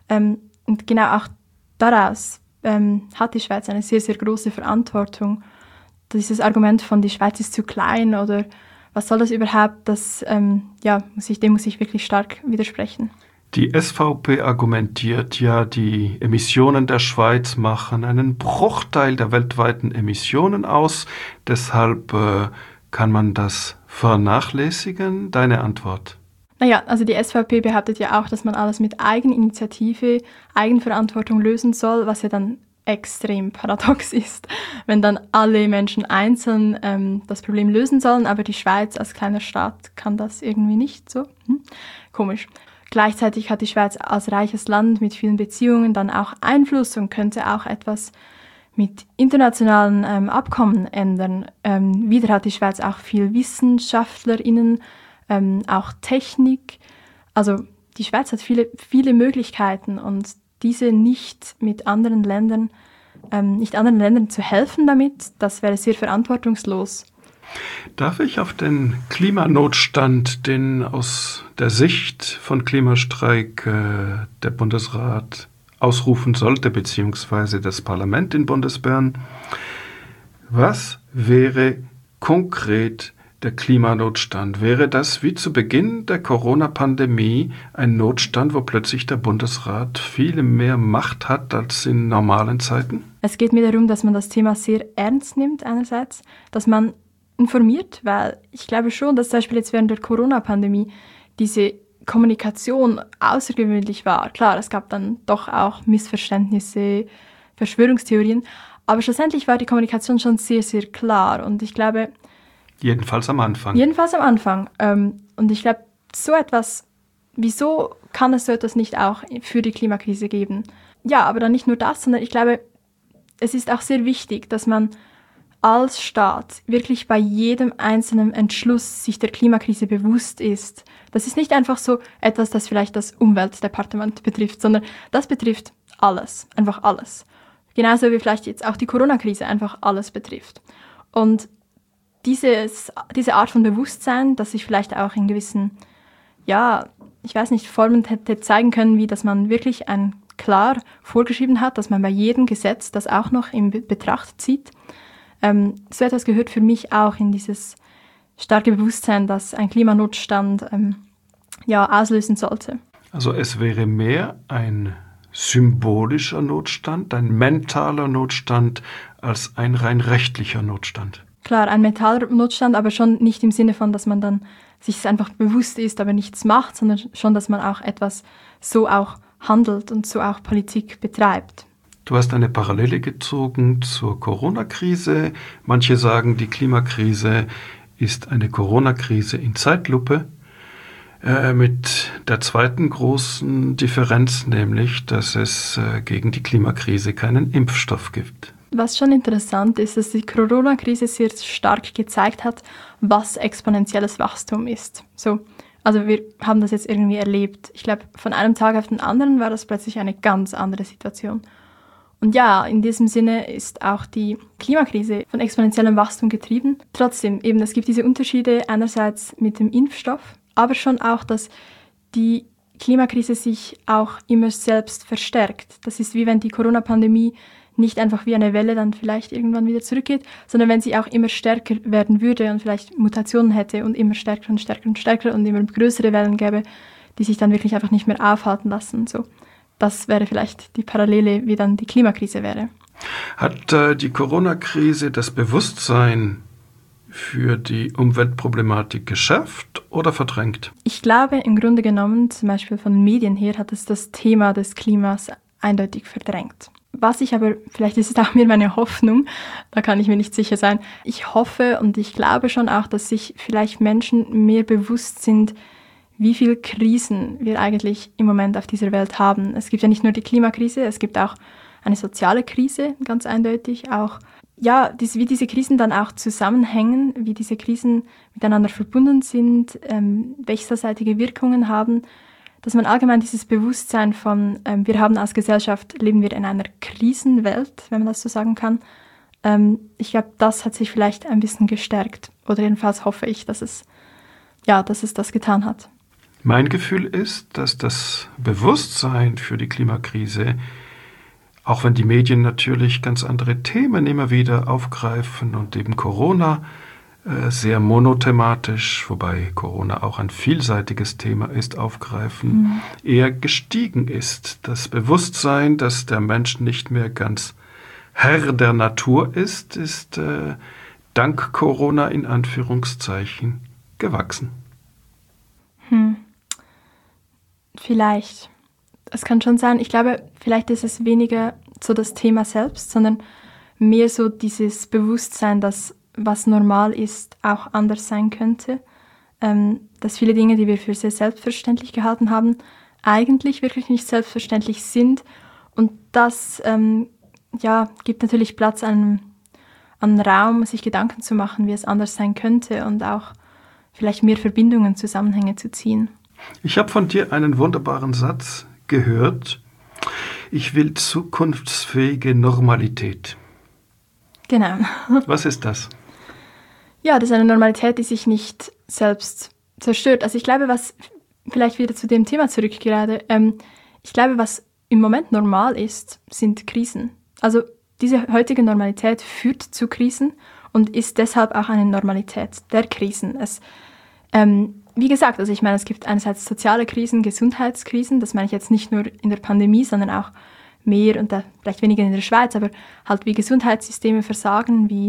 Und genau auch daraus hat die Schweiz eine sehr, sehr große Verantwortung. Dieses Argument von, die Schweiz ist zu klein oder was soll das überhaupt? Dem muss ich wirklich stark widersprechen. Die SVP argumentiert ja, die Emissionen der Schweiz machen einen Bruchteil der weltweiten Emissionen aus. Deshalb kann man das vernachlässigen. Deine Antwort? Naja, also die SVP behauptet ja auch, dass man alles mit Eigeninitiative, Eigenverantwortung lösen soll, was ja dann extrem paradox ist, wenn dann alle Menschen einzeln das Problem lösen sollen, aber die Schweiz als kleiner Staat kann das irgendwie nicht so. Komisch. Gleichzeitig hat die Schweiz als reiches Land mit vielen Beziehungen dann auch Einfluss und könnte auch etwas mit internationalen Abkommen ändern. Wieder hat die Schweiz auch viel WissenschaftlerInnen, auch Technik. Also die Schweiz hat viele Möglichkeiten und diese nicht anderen Ländern zu helfen damit, das wäre sehr verantwortungslos. Darf ich auf den Klimanotstand, den aus der Sicht von Klimastreik der Bundesrat ausrufen sollte, beziehungsweise das Parlament in Bundesbern, was wäre konkret der Klimanotstand? Wäre das wie zu Beginn der Corona-Pandemie ein Notstand, wo plötzlich der Bundesrat viel mehr Macht hat als in normalen Zeiten? Es geht mir darum, dass man das Thema sehr ernst nimmt einerseits, dass man informiert, weil ich glaube schon, dass zum Beispiel jetzt während der Corona-Pandemie diese Kommunikation außergewöhnlich war. Klar, es gab dann doch auch Missverständnisse, Verschwörungstheorien, aber schlussendlich war die Kommunikation schon sehr, sehr klar und ich glaube... Jedenfalls am Anfang. Und ich glaube, wieso kann es so etwas nicht auch für die Klimakrise geben? Ja, aber dann nicht nur das, sondern ich glaube, es ist auch sehr wichtig, dass man als Staat wirklich bei jedem einzelnen Entschluss sich der Klimakrise bewusst ist. Das ist nicht einfach so etwas, das vielleicht das Umweltdepartement betrifft, sondern das betrifft alles, einfach alles. Genauso wie vielleicht jetzt auch die Corona-Krise einfach alles betrifft. Und diese Art von Bewusstsein, das sich vielleicht auch in gewissen, Formen hätte zeigen können, wie dass man wirklich klar vorgeschrieben hat, dass man bei jedem Gesetz das auch noch in Betracht zieht. So etwas gehört für mich auch in dieses starke Bewusstsein, das ein Klimanotstand auslösen sollte. Also es wäre mehr ein symbolischer Notstand, ein mentaler Notstand, als ein rein rechtlicher Notstand. Klar, ein mentaler Notstand, aber schon nicht im Sinne von, dass man dann sich einfach bewusst ist, aber nichts macht, sondern schon, dass man auch etwas so auch handelt und so auch Politik betreibt. Du hast eine Parallele gezogen zur Corona-Krise. Manche sagen, die Klimakrise ist eine Corona-Krise in Zeitlupe. Mit der zweiten großen Differenz, nämlich, dass es gegen die Klimakrise keinen Impfstoff gibt. Was schon interessant ist, dass die Corona-Krise sehr stark gezeigt hat, was exponentielles Wachstum ist. Also wir haben das jetzt irgendwie erlebt. Ich glaube, von einem Tag auf den anderen war das plötzlich eine ganz andere Situation. Und ja, in diesem Sinne ist auch die Klimakrise von exponentiellem Wachstum getrieben. Trotzdem, eben, es gibt diese Unterschiede einerseits mit dem Impfstoff, aber schon auch, dass die Klimakrise sich auch immer selbst verstärkt. Das ist wie wenn die Corona-Pandemie nicht einfach wie eine Welle dann vielleicht irgendwann wieder zurückgeht, sondern wenn sie auch immer stärker werden würde und vielleicht Mutationen hätte und immer stärker und stärker und stärker und immer größere Wellen gäbe, die sich dann wirklich einfach nicht mehr aufhalten lassen. So. Das wäre vielleicht die Parallele, wie dann die Klimakrise wäre. Hat die Corona-Krise das Bewusstsein für die Umweltproblematik geschärft oder verdrängt? Ich glaube, im Grunde genommen, zum Beispiel von den Medien her, hat es das Thema des Klimas eindeutig verdrängt. Was ich aber, vielleicht ist es auch mir meine Hoffnung, da kann ich mir nicht sicher sein, ich hoffe und ich glaube schon auch, dass sich vielleicht Menschen mehr bewusst sind, wie viele Krisen wir eigentlich im Moment auf dieser Welt haben. Es gibt ja nicht nur die Klimakrise, es gibt auch eine soziale Krise, ganz eindeutig. Auch, wie diese Krisen dann auch zusammenhängen, wie diese Krisen miteinander verbunden sind, wechselseitige Wirkungen haben, dass man allgemein dieses Bewusstsein von, wir haben als Gesellschaft, leben wir in einer Krisenwelt, wenn man das so sagen kann. Ich glaube, das hat sich vielleicht ein bisschen gestärkt. Oder jedenfalls hoffe ich, dass es das getan hat. Mein Gefühl ist, dass das Bewusstsein für die Klimakrise, auch wenn die Medien natürlich ganz andere Themen immer wieder aufgreifen und eben Corona sehr monothematisch, wobei Corona auch ein vielseitiges Thema ist, aufgreifen, eher gestiegen ist. Das Bewusstsein, dass der Mensch nicht mehr ganz Herr der Natur ist dank Corona in Anführungszeichen gewachsen. Vielleicht. Es kann schon sein. Ich glaube, vielleicht ist es weniger so das Thema selbst, sondern mehr so dieses Bewusstsein, dass was normal ist, auch anders sein könnte. Dass viele Dinge, die wir für sehr selbstverständlich gehalten haben, eigentlich wirklich nicht selbstverständlich sind. Und das gibt natürlich Platz an Raum, sich Gedanken zu machen, wie es anders sein könnte und auch vielleicht mehr Verbindungen, Zusammenhänge zu ziehen. Ich habe von dir einen wunderbaren Satz gehört. Ich will zukunftsfähige Normalität. Genau. Was ist das? Ja, das ist eine Normalität, die sich nicht selbst zerstört. Also ich glaube, was vielleicht wieder zu dem Thema zurück gerade, ich glaube, was im Moment normal ist, sind Krisen. Also diese heutige Normalität führt zu Krisen und ist deshalb auch eine Normalität der Krisen. Wie gesagt, also ich meine, es gibt einerseits soziale Krisen, Gesundheitskrisen, das meine ich jetzt nicht nur in der Pandemie, sondern auch mehr und vielleicht weniger in der Schweiz, aber halt wie Gesundheitssysteme versagen, wie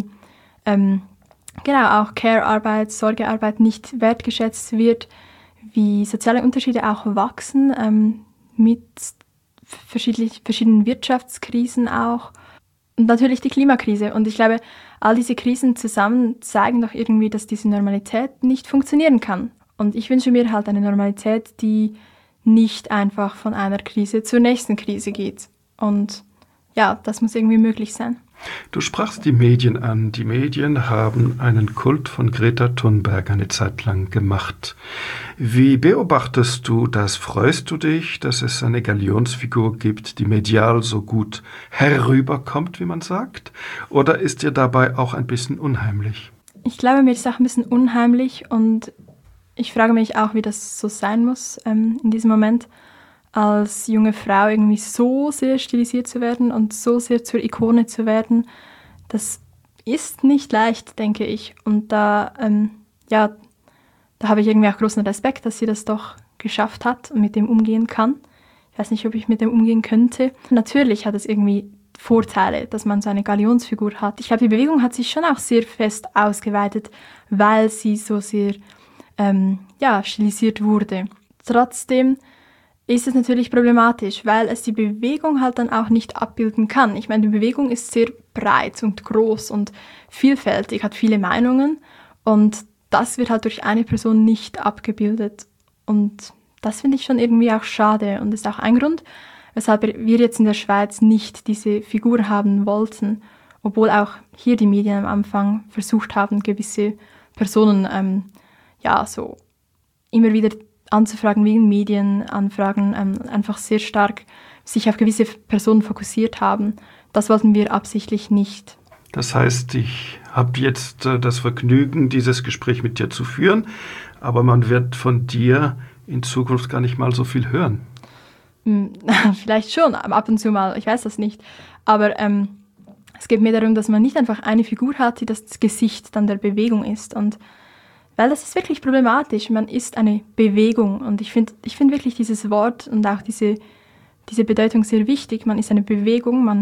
auch Care-Arbeit, Sorgearbeit nicht wertgeschätzt wird, wie soziale Unterschiede auch wachsen mit verschiedenen Wirtschaftskrisen auch und natürlich die Klimakrise. Und ich glaube, all diese Krisen zusammen zeigen doch irgendwie, dass diese Normalität nicht funktionieren kann. Und ich wünsche mir halt eine Normalität, die nicht einfach von einer Krise zur nächsten Krise geht. Und ja, das muss irgendwie möglich sein. Du sprachst die Medien an. Die Medien haben einen Kult von Greta Thunberg eine Zeit lang gemacht. Wie beobachtest du das? Freust du dich, dass es eine Galionsfigur gibt, die medial so gut herüberkommt, wie man sagt? Oder ist dir dabei auch ein bisschen unheimlich? Ich glaube, mir ist auch ein bisschen unheimlich und ich frage mich auch, wie das so sein muss in diesem Moment, als junge Frau irgendwie so sehr stilisiert zu werden und so sehr zur Ikone zu werden. Das ist nicht leicht, denke ich. Und da habe ich irgendwie auch großen Respekt, dass sie das doch geschafft hat und mit dem umgehen kann. Ich weiß nicht, ob ich mit dem umgehen könnte. Natürlich hat es irgendwie Vorteile, dass man so eine Galionsfigur hat. Ich glaube, die Bewegung hat sich schon auch sehr fest ausgeweitet, weil sie so sehr stilisiert wurde. Trotzdem ist es natürlich problematisch, weil es die Bewegung halt dann auch nicht abbilden kann. Ich meine, die Bewegung ist sehr breit und groß und vielfältig, hat viele Meinungen und das wird halt durch eine Person nicht abgebildet. Und das finde ich schon irgendwie auch schade und ist auch ein Grund, weshalb wir jetzt in der Schweiz nicht diese Figur haben wollten, obwohl auch hier die Medien am Anfang versucht haben, gewisse Personen so immer wieder anzufragen wegen Medienanfragen, einfach sehr stark sich auf gewisse Personen fokussiert haben. Das wollten wir absichtlich nicht. Das heißt, ich habe jetzt das Vergnügen, dieses Gespräch mit dir zu führen, aber man wird von dir in Zukunft gar nicht mal so viel hören. Vielleicht schon, ab und zu mal, ich weiß das nicht. Aber es geht mir darum, dass man nicht einfach eine Figur hat, die das Gesicht dann der Bewegung ist. Und weil das ist wirklich problematisch. Man ist eine Bewegung und ich finde wirklich dieses Wort und auch diese Bedeutung sehr wichtig. Man ist eine Bewegung, man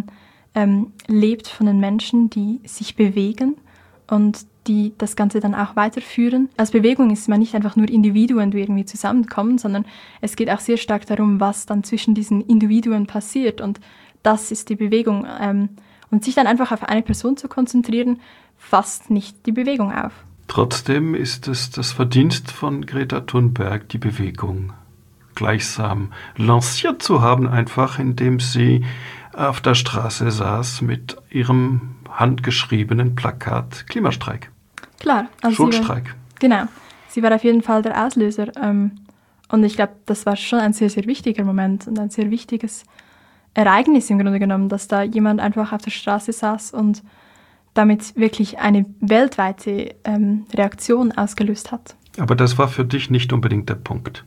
lebt von den Menschen, die sich bewegen und die das Ganze dann auch weiterführen. Als Bewegung ist man nicht einfach nur Individuen, die irgendwie zusammenkommen, sondern es geht auch sehr stark darum, was dann zwischen diesen Individuen passiert und das ist die Bewegung. Und sich dann einfach auf eine Person zu konzentrieren, fasst nicht die Bewegung auf. Trotzdem ist es das Verdienst von Greta Thunberg, die Bewegung gleichsam lanciert zu haben, einfach indem sie auf der Straße saß mit ihrem handgeschriebenen Plakat Klimastreik. Klar. Also Schulstreik. Sie war auf jeden Fall der Auslöser. Und ich glaube, das war schon ein sehr, sehr wichtiger Moment und ein sehr wichtiges Ereignis im Grunde genommen, dass da jemand einfach auf der Straße saß und damit wirklich eine weltweite Reaktion ausgelöst hat. Aber das war für dich nicht unbedingt der Punkt.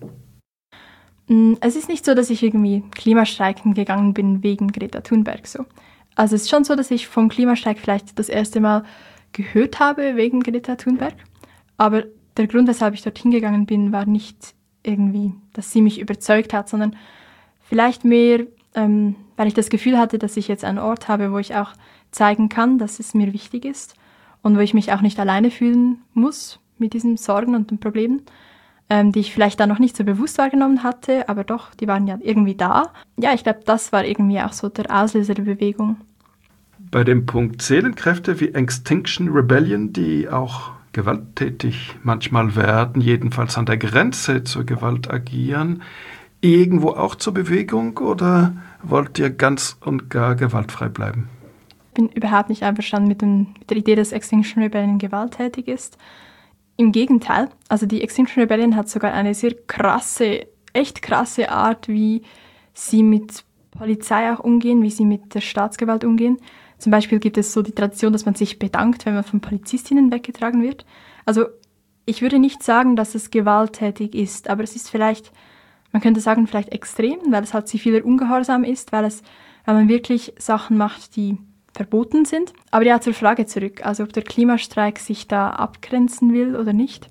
Es ist nicht so, dass ich irgendwie Klimastreiken gegangen bin wegen Greta Thunberg. So. Also es ist schon so, dass ich vom Klimastreik vielleicht das erste Mal gehört habe wegen Greta Thunberg. Aber der Grund, weshalb ich dorthin gegangen bin, war nicht irgendwie, dass sie mich überzeugt hat, sondern vielleicht mehr, weil ich das Gefühl hatte, dass ich jetzt einen Ort habe, wo ich auch zeigen kann, dass es mir wichtig ist und wo ich mich auch nicht alleine fühlen muss mit diesen Sorgen und den Problemen, die ich vielleicht dann noch nicht so bewusst wahrgenommen hatte, aber doch, die waren ja irgendwie da. Ja, ich glaube, das war irgendwie auch so der Auslöser der Bewegung. Bei dem Punkt Seelenkräfte wie Extinction Rebellion, die auch gewalttätig manchmal werden, jedenfalls an der Grenze zur Gewalt agieren, irgendwo auch zur Bewegung oder wollt ihr ganz und gar gewaltfrei bleiben? Ich bin überhaupt nicht einverstanden mit der Idee, dass Extinction Rebellion gewalttätig ist. Im Gegenteil, also die Extinction Rebellion hat sogar eine sehr krasse, echt krasse Art, wie sie mit Polizei auch umgehen, wie sie mit der Staatsgewalt umgehen. Zum Beispiel gibt es so die Tradition, dass man sich bedankt, wenn man von Polizistinnen weggetragen wird. Also ich würde nicht sagen, dass es gewalttätig ist, aber es ist vielleicht, man könnte sagen, vielleicht extrem, weil es halt ziviler Ungehorsam ist, weil man wirklich Sachen macht, die verboten sind. Aber ja, zur Frage zurück, also ob der Klimastreik sich da abgrenzen will oder nicht.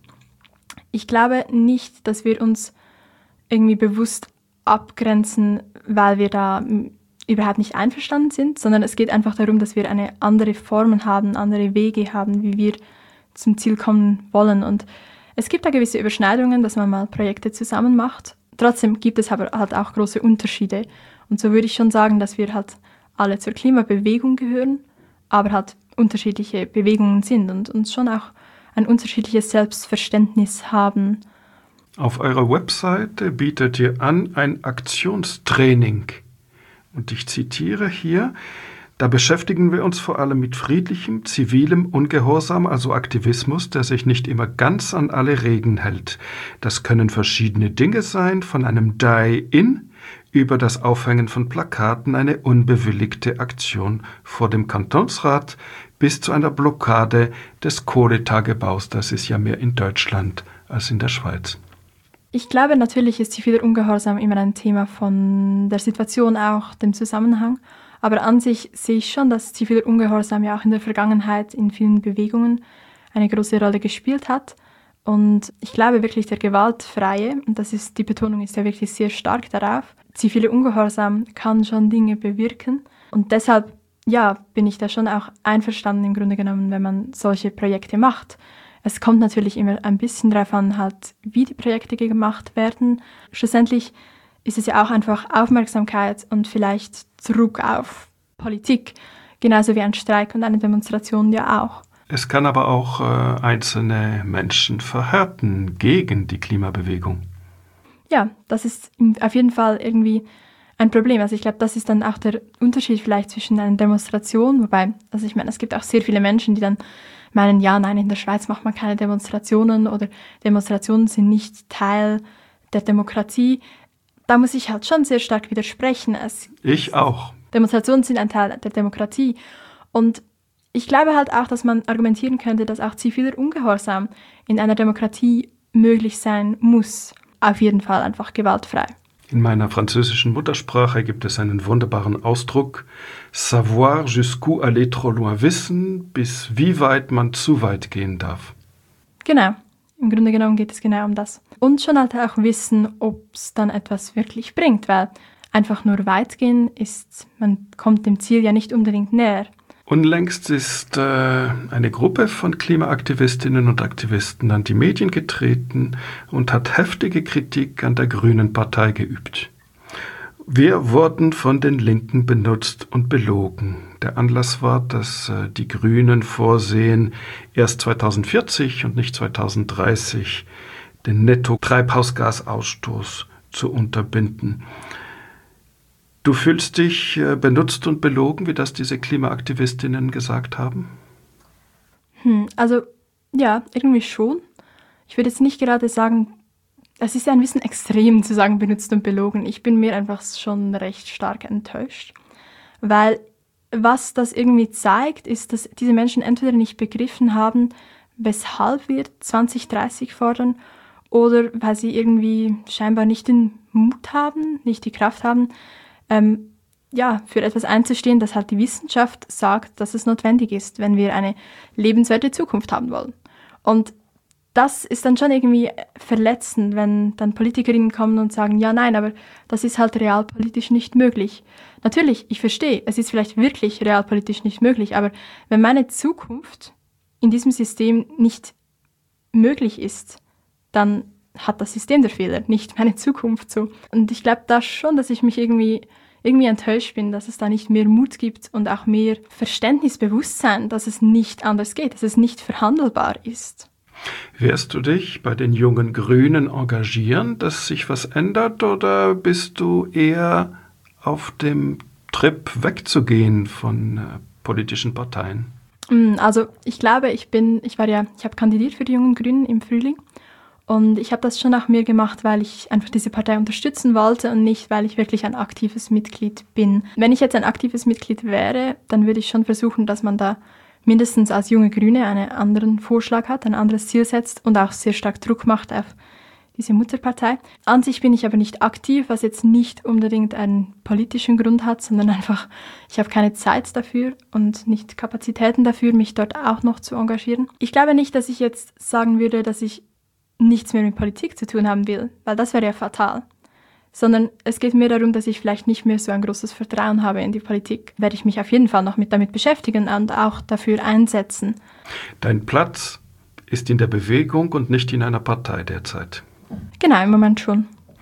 Ich glaube nicht, dass wir uns irgendwie bewusst abgrenzen, weil wir da überhaupt nicht einverstanden sind, sondern es geht einfach darum, dass wir eine andere Formen haben, andere Wege haben, wie wir zum Ziel kommen wollen. Und es gibt da gewisse Überschneidungen, dass man mal Projekte zusammen macht. Trotzdem gibt es aber halt auch große Unterschiede. Und so würde ich schon sagen, dass wir halt alle zur Klimabewegung gehören, aber halt unterschiedliche Bewegungen sind und uns schon auch ein unterschiedliches Selbstverständnis haben. Auf eurer Webseite bietet ihr an ein Aktionstraining. Und ich zitiere hier: Da beschäftigen wir uns vor allem mit friedlichem, zivilem Ungehorsam, also Aktivismus, der sich nicht immer ganz an alle Regeln hält. Das können verschiedene Dinge sein, von einem Die-In über das Aufhängen von Plakaten, eine unbewilligte Aktion vor dem Kantonsrat, bis zu einer Blockade des Kohletagebaus. Das ist ja mehr in Deutschland als in der Schweiz. Ich glaube, natürlich ist ziviler Ungehorsam immer ein Thema von der Situation auch, dem Zusammenhang. Aber an sich sehe ich schon, dass ziviler Ungehorsam ja auch in der Vergangenheit in vielen Bewegungen eine große Rolle gespielt hat. Und ich glaube wirklich, der gewaltfreie, und die Betonung ist ja wirklich sehr stark darauf, ziviler Ungehorsam kann schon Dinge bewirken. Und deshalb, ja, bin ich da schon auch einverstanden im Grunde genommen, wenn man solche Projekte macht. Es kommt natürlich immer ein bisschen darauf an, halt, wie die Projekte gemacht werden. Schlussendlich ist es ja auch einfach Aufmerksamkeit und vielleicht Druck auf Politik, genauso wie ein Streik und eine Demonstration ja auch. Es kann aber auch einzelne Menschen verhärten gegen die Klimabewegung. Ja, das ist auf jeden Fall irgendwie ein Problem. Also ich glaube, das ist dann auch der Unterschied vielleicht zwischen einer Demonstration, wobei, also ich meine, es gibt auch sehr viele Menschen, die dann meinen, ja, nein, in der Schweiz macht man keine Demonstrationen oder Demonstrationen sind nicht Teil der Demokratie. Da muss ich halt schon sehr stark widersprechen. Ich auch. Demonstrationen sind ein Teil der Demokratie. Und ich glaube halt auch, dass man argumentieren könnte, dass auch ziviler Ungehorsam in einer Demokratie möglich sein muss. Auf jeden Fall einfach gewaltfrei. In meiner französischen Muttersprache gibt es einen wunderbaren Ausdruck: Savoir jusqu'où aller trop loin, wissen, bis wie weit man zu weit gehen darf. Genau, im Grunde genommen geht es genau um das. Und schon halt auch wissen, ob es dann etwas wirklich bringt, weil einfach nur weit gehen ist, man kommt dem Ziel ja nicht unbedingt näher. Unlängst ist eine Gruppe von Klimaaktivistinnen und Aktivisten an die Medien getreten und hat heftige Kritik an der Grünen Partei geübt. Wir wurden von den Linken benutzt und belogen. Der Anlass war, dass die Grünen vorsehen, erst 2040 und nicht 2030 den Netto-Treibhausgasausstoß zu unterbinden. Du fühlst dich benutzt und belogen, wie das diese Klimaaktivistinnen gesagt haben? Also ja, irgendwie schon. Ich würde jetzt nicht gerade sagen, es ist ja ein bisschen extrem zu sagen, benutzt und belogen. Ich bin mir einfach schon recht stark enttäuscht, weil was das irgendwie zeigt, ist, dass diese Menschen entweder nicht begriffen haben, weshalb wir 2030 fordern, oder weil sie irgendwie scheinbar nicht den Mut haben, nicht die Kraft haben, ja, für etwas einzustehen, das halt die Wissenschaft sagt, dass es notwendig ist, wenn wir eine lebenswerte Zukunft haben wollen. Und das ist dann schon irgendwie verletzend, wenn dann Politikerinnen kommen und sagen, ja, nein, aber das ist halt realpolitisch nicht möglich. Natürlich, ich verstehe, es ist vielleicht wirklich realpolitisch nicht möglich, aber wenn meine Zukunft in diesem System nicht möglich ist, dann hat das System der Fehler, nicht meine Zukunft so. Und ich glaube da schon, dass ich mich irgendwie enttäuscht bin, dass es da nicht mehr Mut gibt und auch mehr Verständnisbewusstsein, dass es nicht anders geht, dass es nicht verhandelbar ist. Wirst du dich bei den jungen Grünen engagieren, dass sich was ändert, oder bist du eher auf dem Trip wegzugehen von politischen Parteien? Also ich glaube, ich habe kandidiert für die jungen Grünen im Frühling und ich habe das schon nach mir gemacht, weil ich einfach diese Partei unterstützen wollte und nicht, weil ich wirklich ein aktives Mitglied bin. Wenn ich jetzt ein aktives Mitglied wäre, dann würde ich schon versuchen, dass man da mindestens als junge Grüne einen anderen Vorschlag hat, ein anderes Ziel setzt und auch sehr stark Druck macht auf diese Mutterpartei. An sich bin ich aber nicht aktiv, was jetzt nicht unbedingt einen politischen Grund hat, sondern einfach, ich habe keine Zeit dafür und nicht Kapazitäten dafür, mich dort auch noch zu engagieren. Ich glaube nicht, dass ich jetzt sagen würde, dass ich nichts mehr mit Politik zu tun haben will, weil das wäre ja fatal. Sondern es geht mir darum, dass ich vielleicht nicht mehr so ein großes Vertrauen habe in die Politik. Werde ich mich auf jeden Fall noch damit beschäftigen und auch dafür einsetzen. Dein Platz ist in der Bewegung und nicht in einer Partei derzeit. Genau, im Moment schon.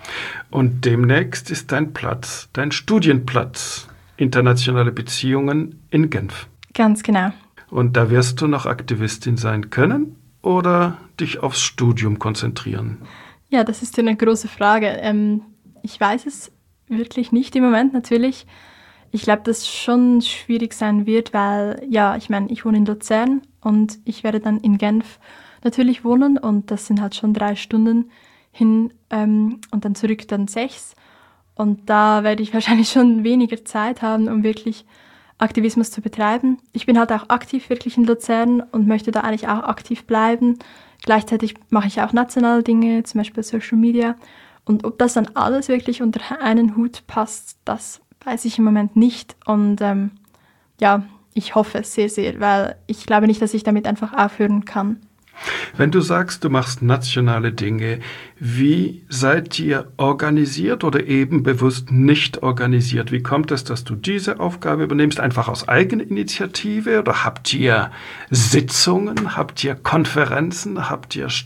Und demnächst ist dein Platz, dein Studienplatz, internationale Beziehungen in Genf. Ganz genau. Und da wirst du noch Aktivistin sein können oder dich aufs Studium konzentrieren? Ja, das ist eine große Frage. Ich weiß es wirklich nicht im Moment natürlich. Ich glaube, dass es schon schwierig sein wird, weil, ja, ich meine, ich wohne in Luzern und ich werde dann in Genf natürlich wohnen und das sind halt schon 3 Stunden hin und dann zurück dann 6. Und da werde ich wahrscheinlich schon weniger Zeit haben, um wirklich Aktivismus zu betreiben. Ich bin halt auch aktiv wirklich in Luzern und möchte da eigentlich auch aktiv bleiben. Gleichzeitig mache ich auch nationale Dinge, zum Beispiel Social Media. Und ob das dann alles wirklich unter einen Hut passt, das weiß ich im Moment nicht. Und ja, ich hoffe es sehr, sehr, weil ich glaube nicht, dass ich damit einfach aufhören kann. Wenn du sagst, du machst nationale Dinge, wie seid ihr organisiert oder eben bewusst nicht organisiert? Wie kommt es, dass du diese Aufgabe übernimmst? Einfach aus Eigeninitiative oder habt ihr Sitzungen, habt ihr Konferenzen, habt ihr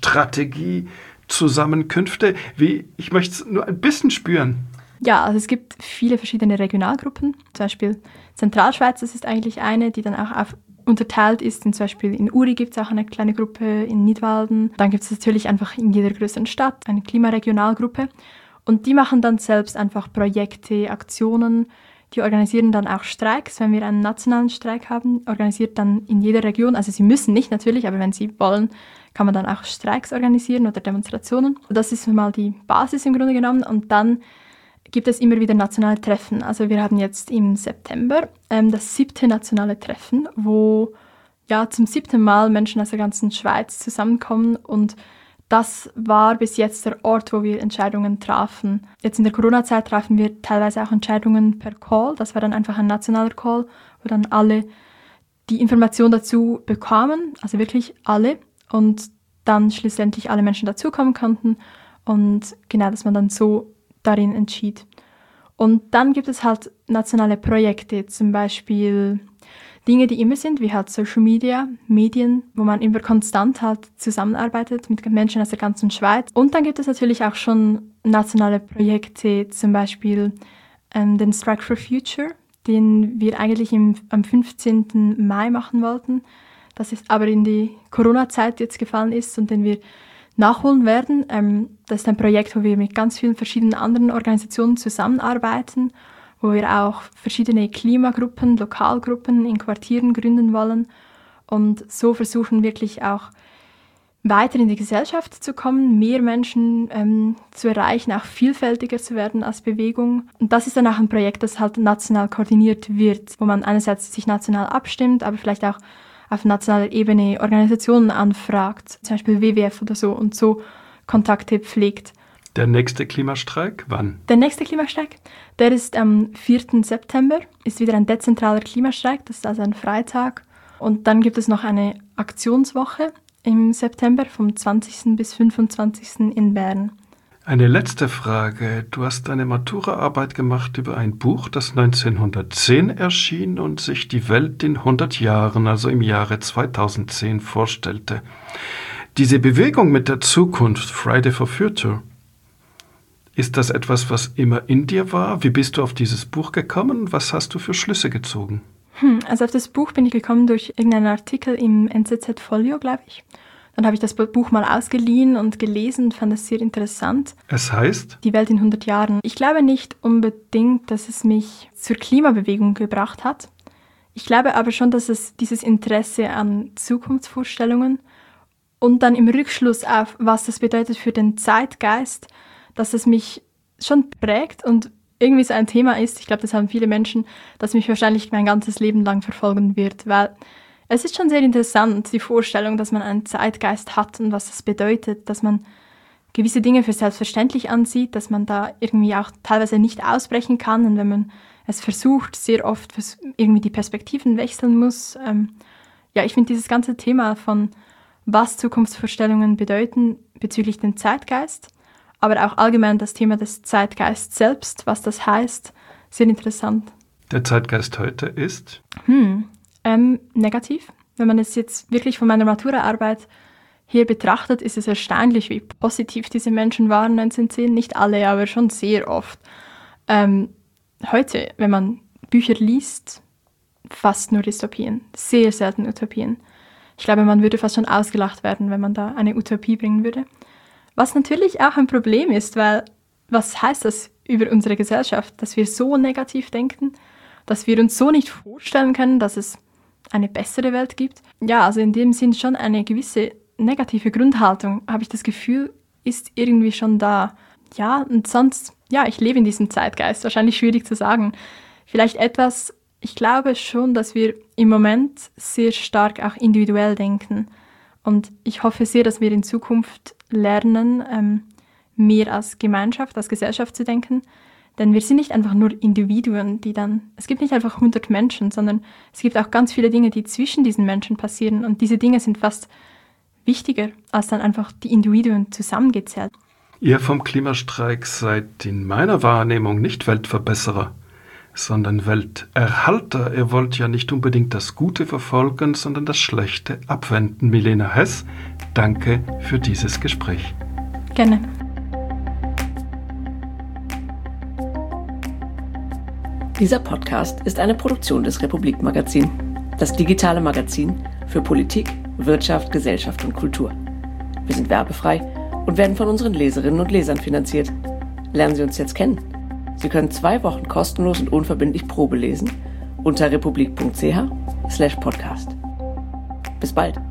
Strategiezusammenkünfte? Ich möchte es nur ein bisschen spüren. Ja, also es gibt viele verschiedene Regionalgruppen, zum Beispiel Zentralschweiz, das ist eigentlich eine, die dann auch unterteilt ist. Zum Beispiel in Uri gibt es auch eine kleine Gruppe, in Nidwalden. Dann gibt es natürlich einfach in jeder größeren Stadt eine Klimaregionalgruppe. Und die machen dann selbst einfach Projekte, Aktionen. Die organisieren dann auch Streiks. Wenn wir einen nationalen Streik haben, organisiert dann in jeder Region, also sie müssen nicht natürlich, aber wenn sie wollen, kann man dann auch Streiks organisieren oder Demonstrationen. Das ist mal die Basis im Grunde genommen. Und dann gibt es immer wieder nationale Treffen. Also wir haben jetzt im September das 7. nationale Treffen, wo ja zum 7. Mal Menschen aus der ganzen Schweiz zusammenkommen und das war bis jetzt der Ort, wo wir Entscheidungen trafen. Jetzt in der Corona-Zeit trafen wir teilweise auch Entscheidungen per Call. Das war dann einfach ein nationaler Call, wo dann alle die Information dazu bekamen, also wirklich alle, und dann schlussendlich alle Menschen dazukommen konnten und genau, dass man dann so darin entschied. Und dann gibt es halt nationale Projekte, zum Beispiel Dinge, die immer sind, wie halt Social Media, Medien, wo man immer konstant halt zusammenarbeitet mit Menschen aus der ganzen Schweiz. Und dann gibt es natürlich auch schon nationale Projekte, zum Beispiel den Strike for Future, den wir eigentlich am 15. Mai machen wollten, das ist aber in die Corona-Zeit jetzt gefallen ist und den wir nachholen werden. Das ist ein Projekt, wo wir mit ganz vielen verschiedenen anderen Organisationen zusammenarbeiten, wo wir auch verschiedene Klimagruppen, Lokalgruppen in Quartieren gründen wollen und so versuchen wirklich auch weiter in die Gesellschaft zu kommen, mehr Menschen zu erreichen, auch vielfältiger zu werden als Bewegung. Und das ist dann auch ein Projekt, das halt national koordiniert wird, wo man einerseits sich national abstimmt, aber vielleicht auch auf nationaler Ebene Organisationen anfragt, zum Beispiel WWF oder so, und so Kontakte pflegt. Der nächste Klimastreik, wann? Der nächste Klimastreik, der ist am 4. September, ist wieder ein dezentraler Klimastreik, das ist also ein Freitag. Und dann gibt es noch eine Aktionswoche im September vom 20. bis 25. in Bern. Eine letzte Frage. Du hast eine Maturaarbeit gemacht über ein Buch, das 1910 erschien und sich die Welt in 100 Jahren, also im Jahre 2010, vorstellte. Diese Bewegung mit der Zukunft, Friday for Future, ist das etwas, was immer in dir war? Wie bist du auf dieses Buch gekommen? Was hast du für Schlüsse gezogen? Also auf das Buch bin ich gekommen durch irgendeinen Artikel im NZZ Folio, glaube ich. Dann habe ich das Buch mal ausgeliehen und gelesen und fand es sehr interessant. Es heißt? Die Welt in 100 Jahren. Ich glaube nicht unbedingt, dass es mich zur Klimabewegung gebracht hat. Ich glaube aber schon, dass es dieses Interesse an Zukunftsvorstellungen und dann im Rückschluss auf, was das bedeutet für den Zeitgeist, dass es mich schon prägt und irgendwie so ein Thema ist, ich glaube, das haben viele Menschen, das mich wahrscheinlich mein ganzes Leben lang verfolgen wird, weil es ist schon sehr interessant, die Vorstellung, dass man einen Zeitgeist hat und was das bedeutet, dass man gewisse Dinge für selbstverständlich ansieht, dass man da irgendwie auch teilweise nicht ausbrechen kann und wenn man es versucht, sehr oft irgendwie die Perspektiven wechseln muss. Ich finde dieses ganze Thema von was Zukunftsvorstellungen bedeuten bezüglich dem Zeitgeist, aber auch allgemein das Thema des Zeitgeists selbst, was das heißt, sehr interessant. Der Zeitgeist heute ist? Negativ. Wenn man es jetzt wirklich von meiner Maturaarbeit her betrachtet, ist es erstaunlich, wie positiv diese Menschen waren 1910. Nicht alle, aber schon sehr oft. Heute, wenn man Bücher liest, fast nur Dystopien. Sehr selten Utopien. Ich glaube, man würde fast schon ausgelacht werden, wenn man da eine Utopie bringen würde. Was natürlich auch ein Problem ist, weil was heißt das über unsere Gesellschaft, dass wir so negativ denken, dass wir uns so nicht vorstellen können, dass es eine bessere Welt gibt. Ja, also in dem Sinn schon eine gewisse negative Grundhaltung, habe ich das Gefühl, ist irgendwie schon da. Ja, und sonst, ich lebe in diesem Zeitgeist, wahrscheinlich schwierig zu sagen. Vielleicht etwas, ich glaube schon, dass wir im Moment sehr stark auch individuell denken. Und ich hoffe sehr, dass wir in Zukunft lernen, mehr als Gemeinschaft, als Gesellschaft zu denken. Denn wir sind nicht einfach nur Individuen, es gibt nicht einfach 100 Menschen, sondern es gibt auch ganz viele Dinge, die zwischen diesen Menschen passieren. Und diese Dinge sind fast wichtiger, als dann einfach die Individuen zusammengezählt. Ihr vom Klimastreik seid in meiner Wahrnehmung nicht Weltverbesserer, sondern Welterhalter. Ihr wollt ja nicht unbedingt das Gute verfolgen, sondern das Schlechte abwenden. Milena Hess, danke für dieses Gespräch. Gerne. Dieser Podcast ist eine Produktion des Republik Magazin, das digitale Magazin für Politik, Wirtschaft, Gesellschaft und Kultur. Wir sind werbefrei und werden von unseren Leserinnen und Lesern finanziert. Lernen Sie uns jetzt kennen. Sie können 2 Wochen kostenlos und unverbindlich Probe lesen unter republik.ch/podcast. Bis bald.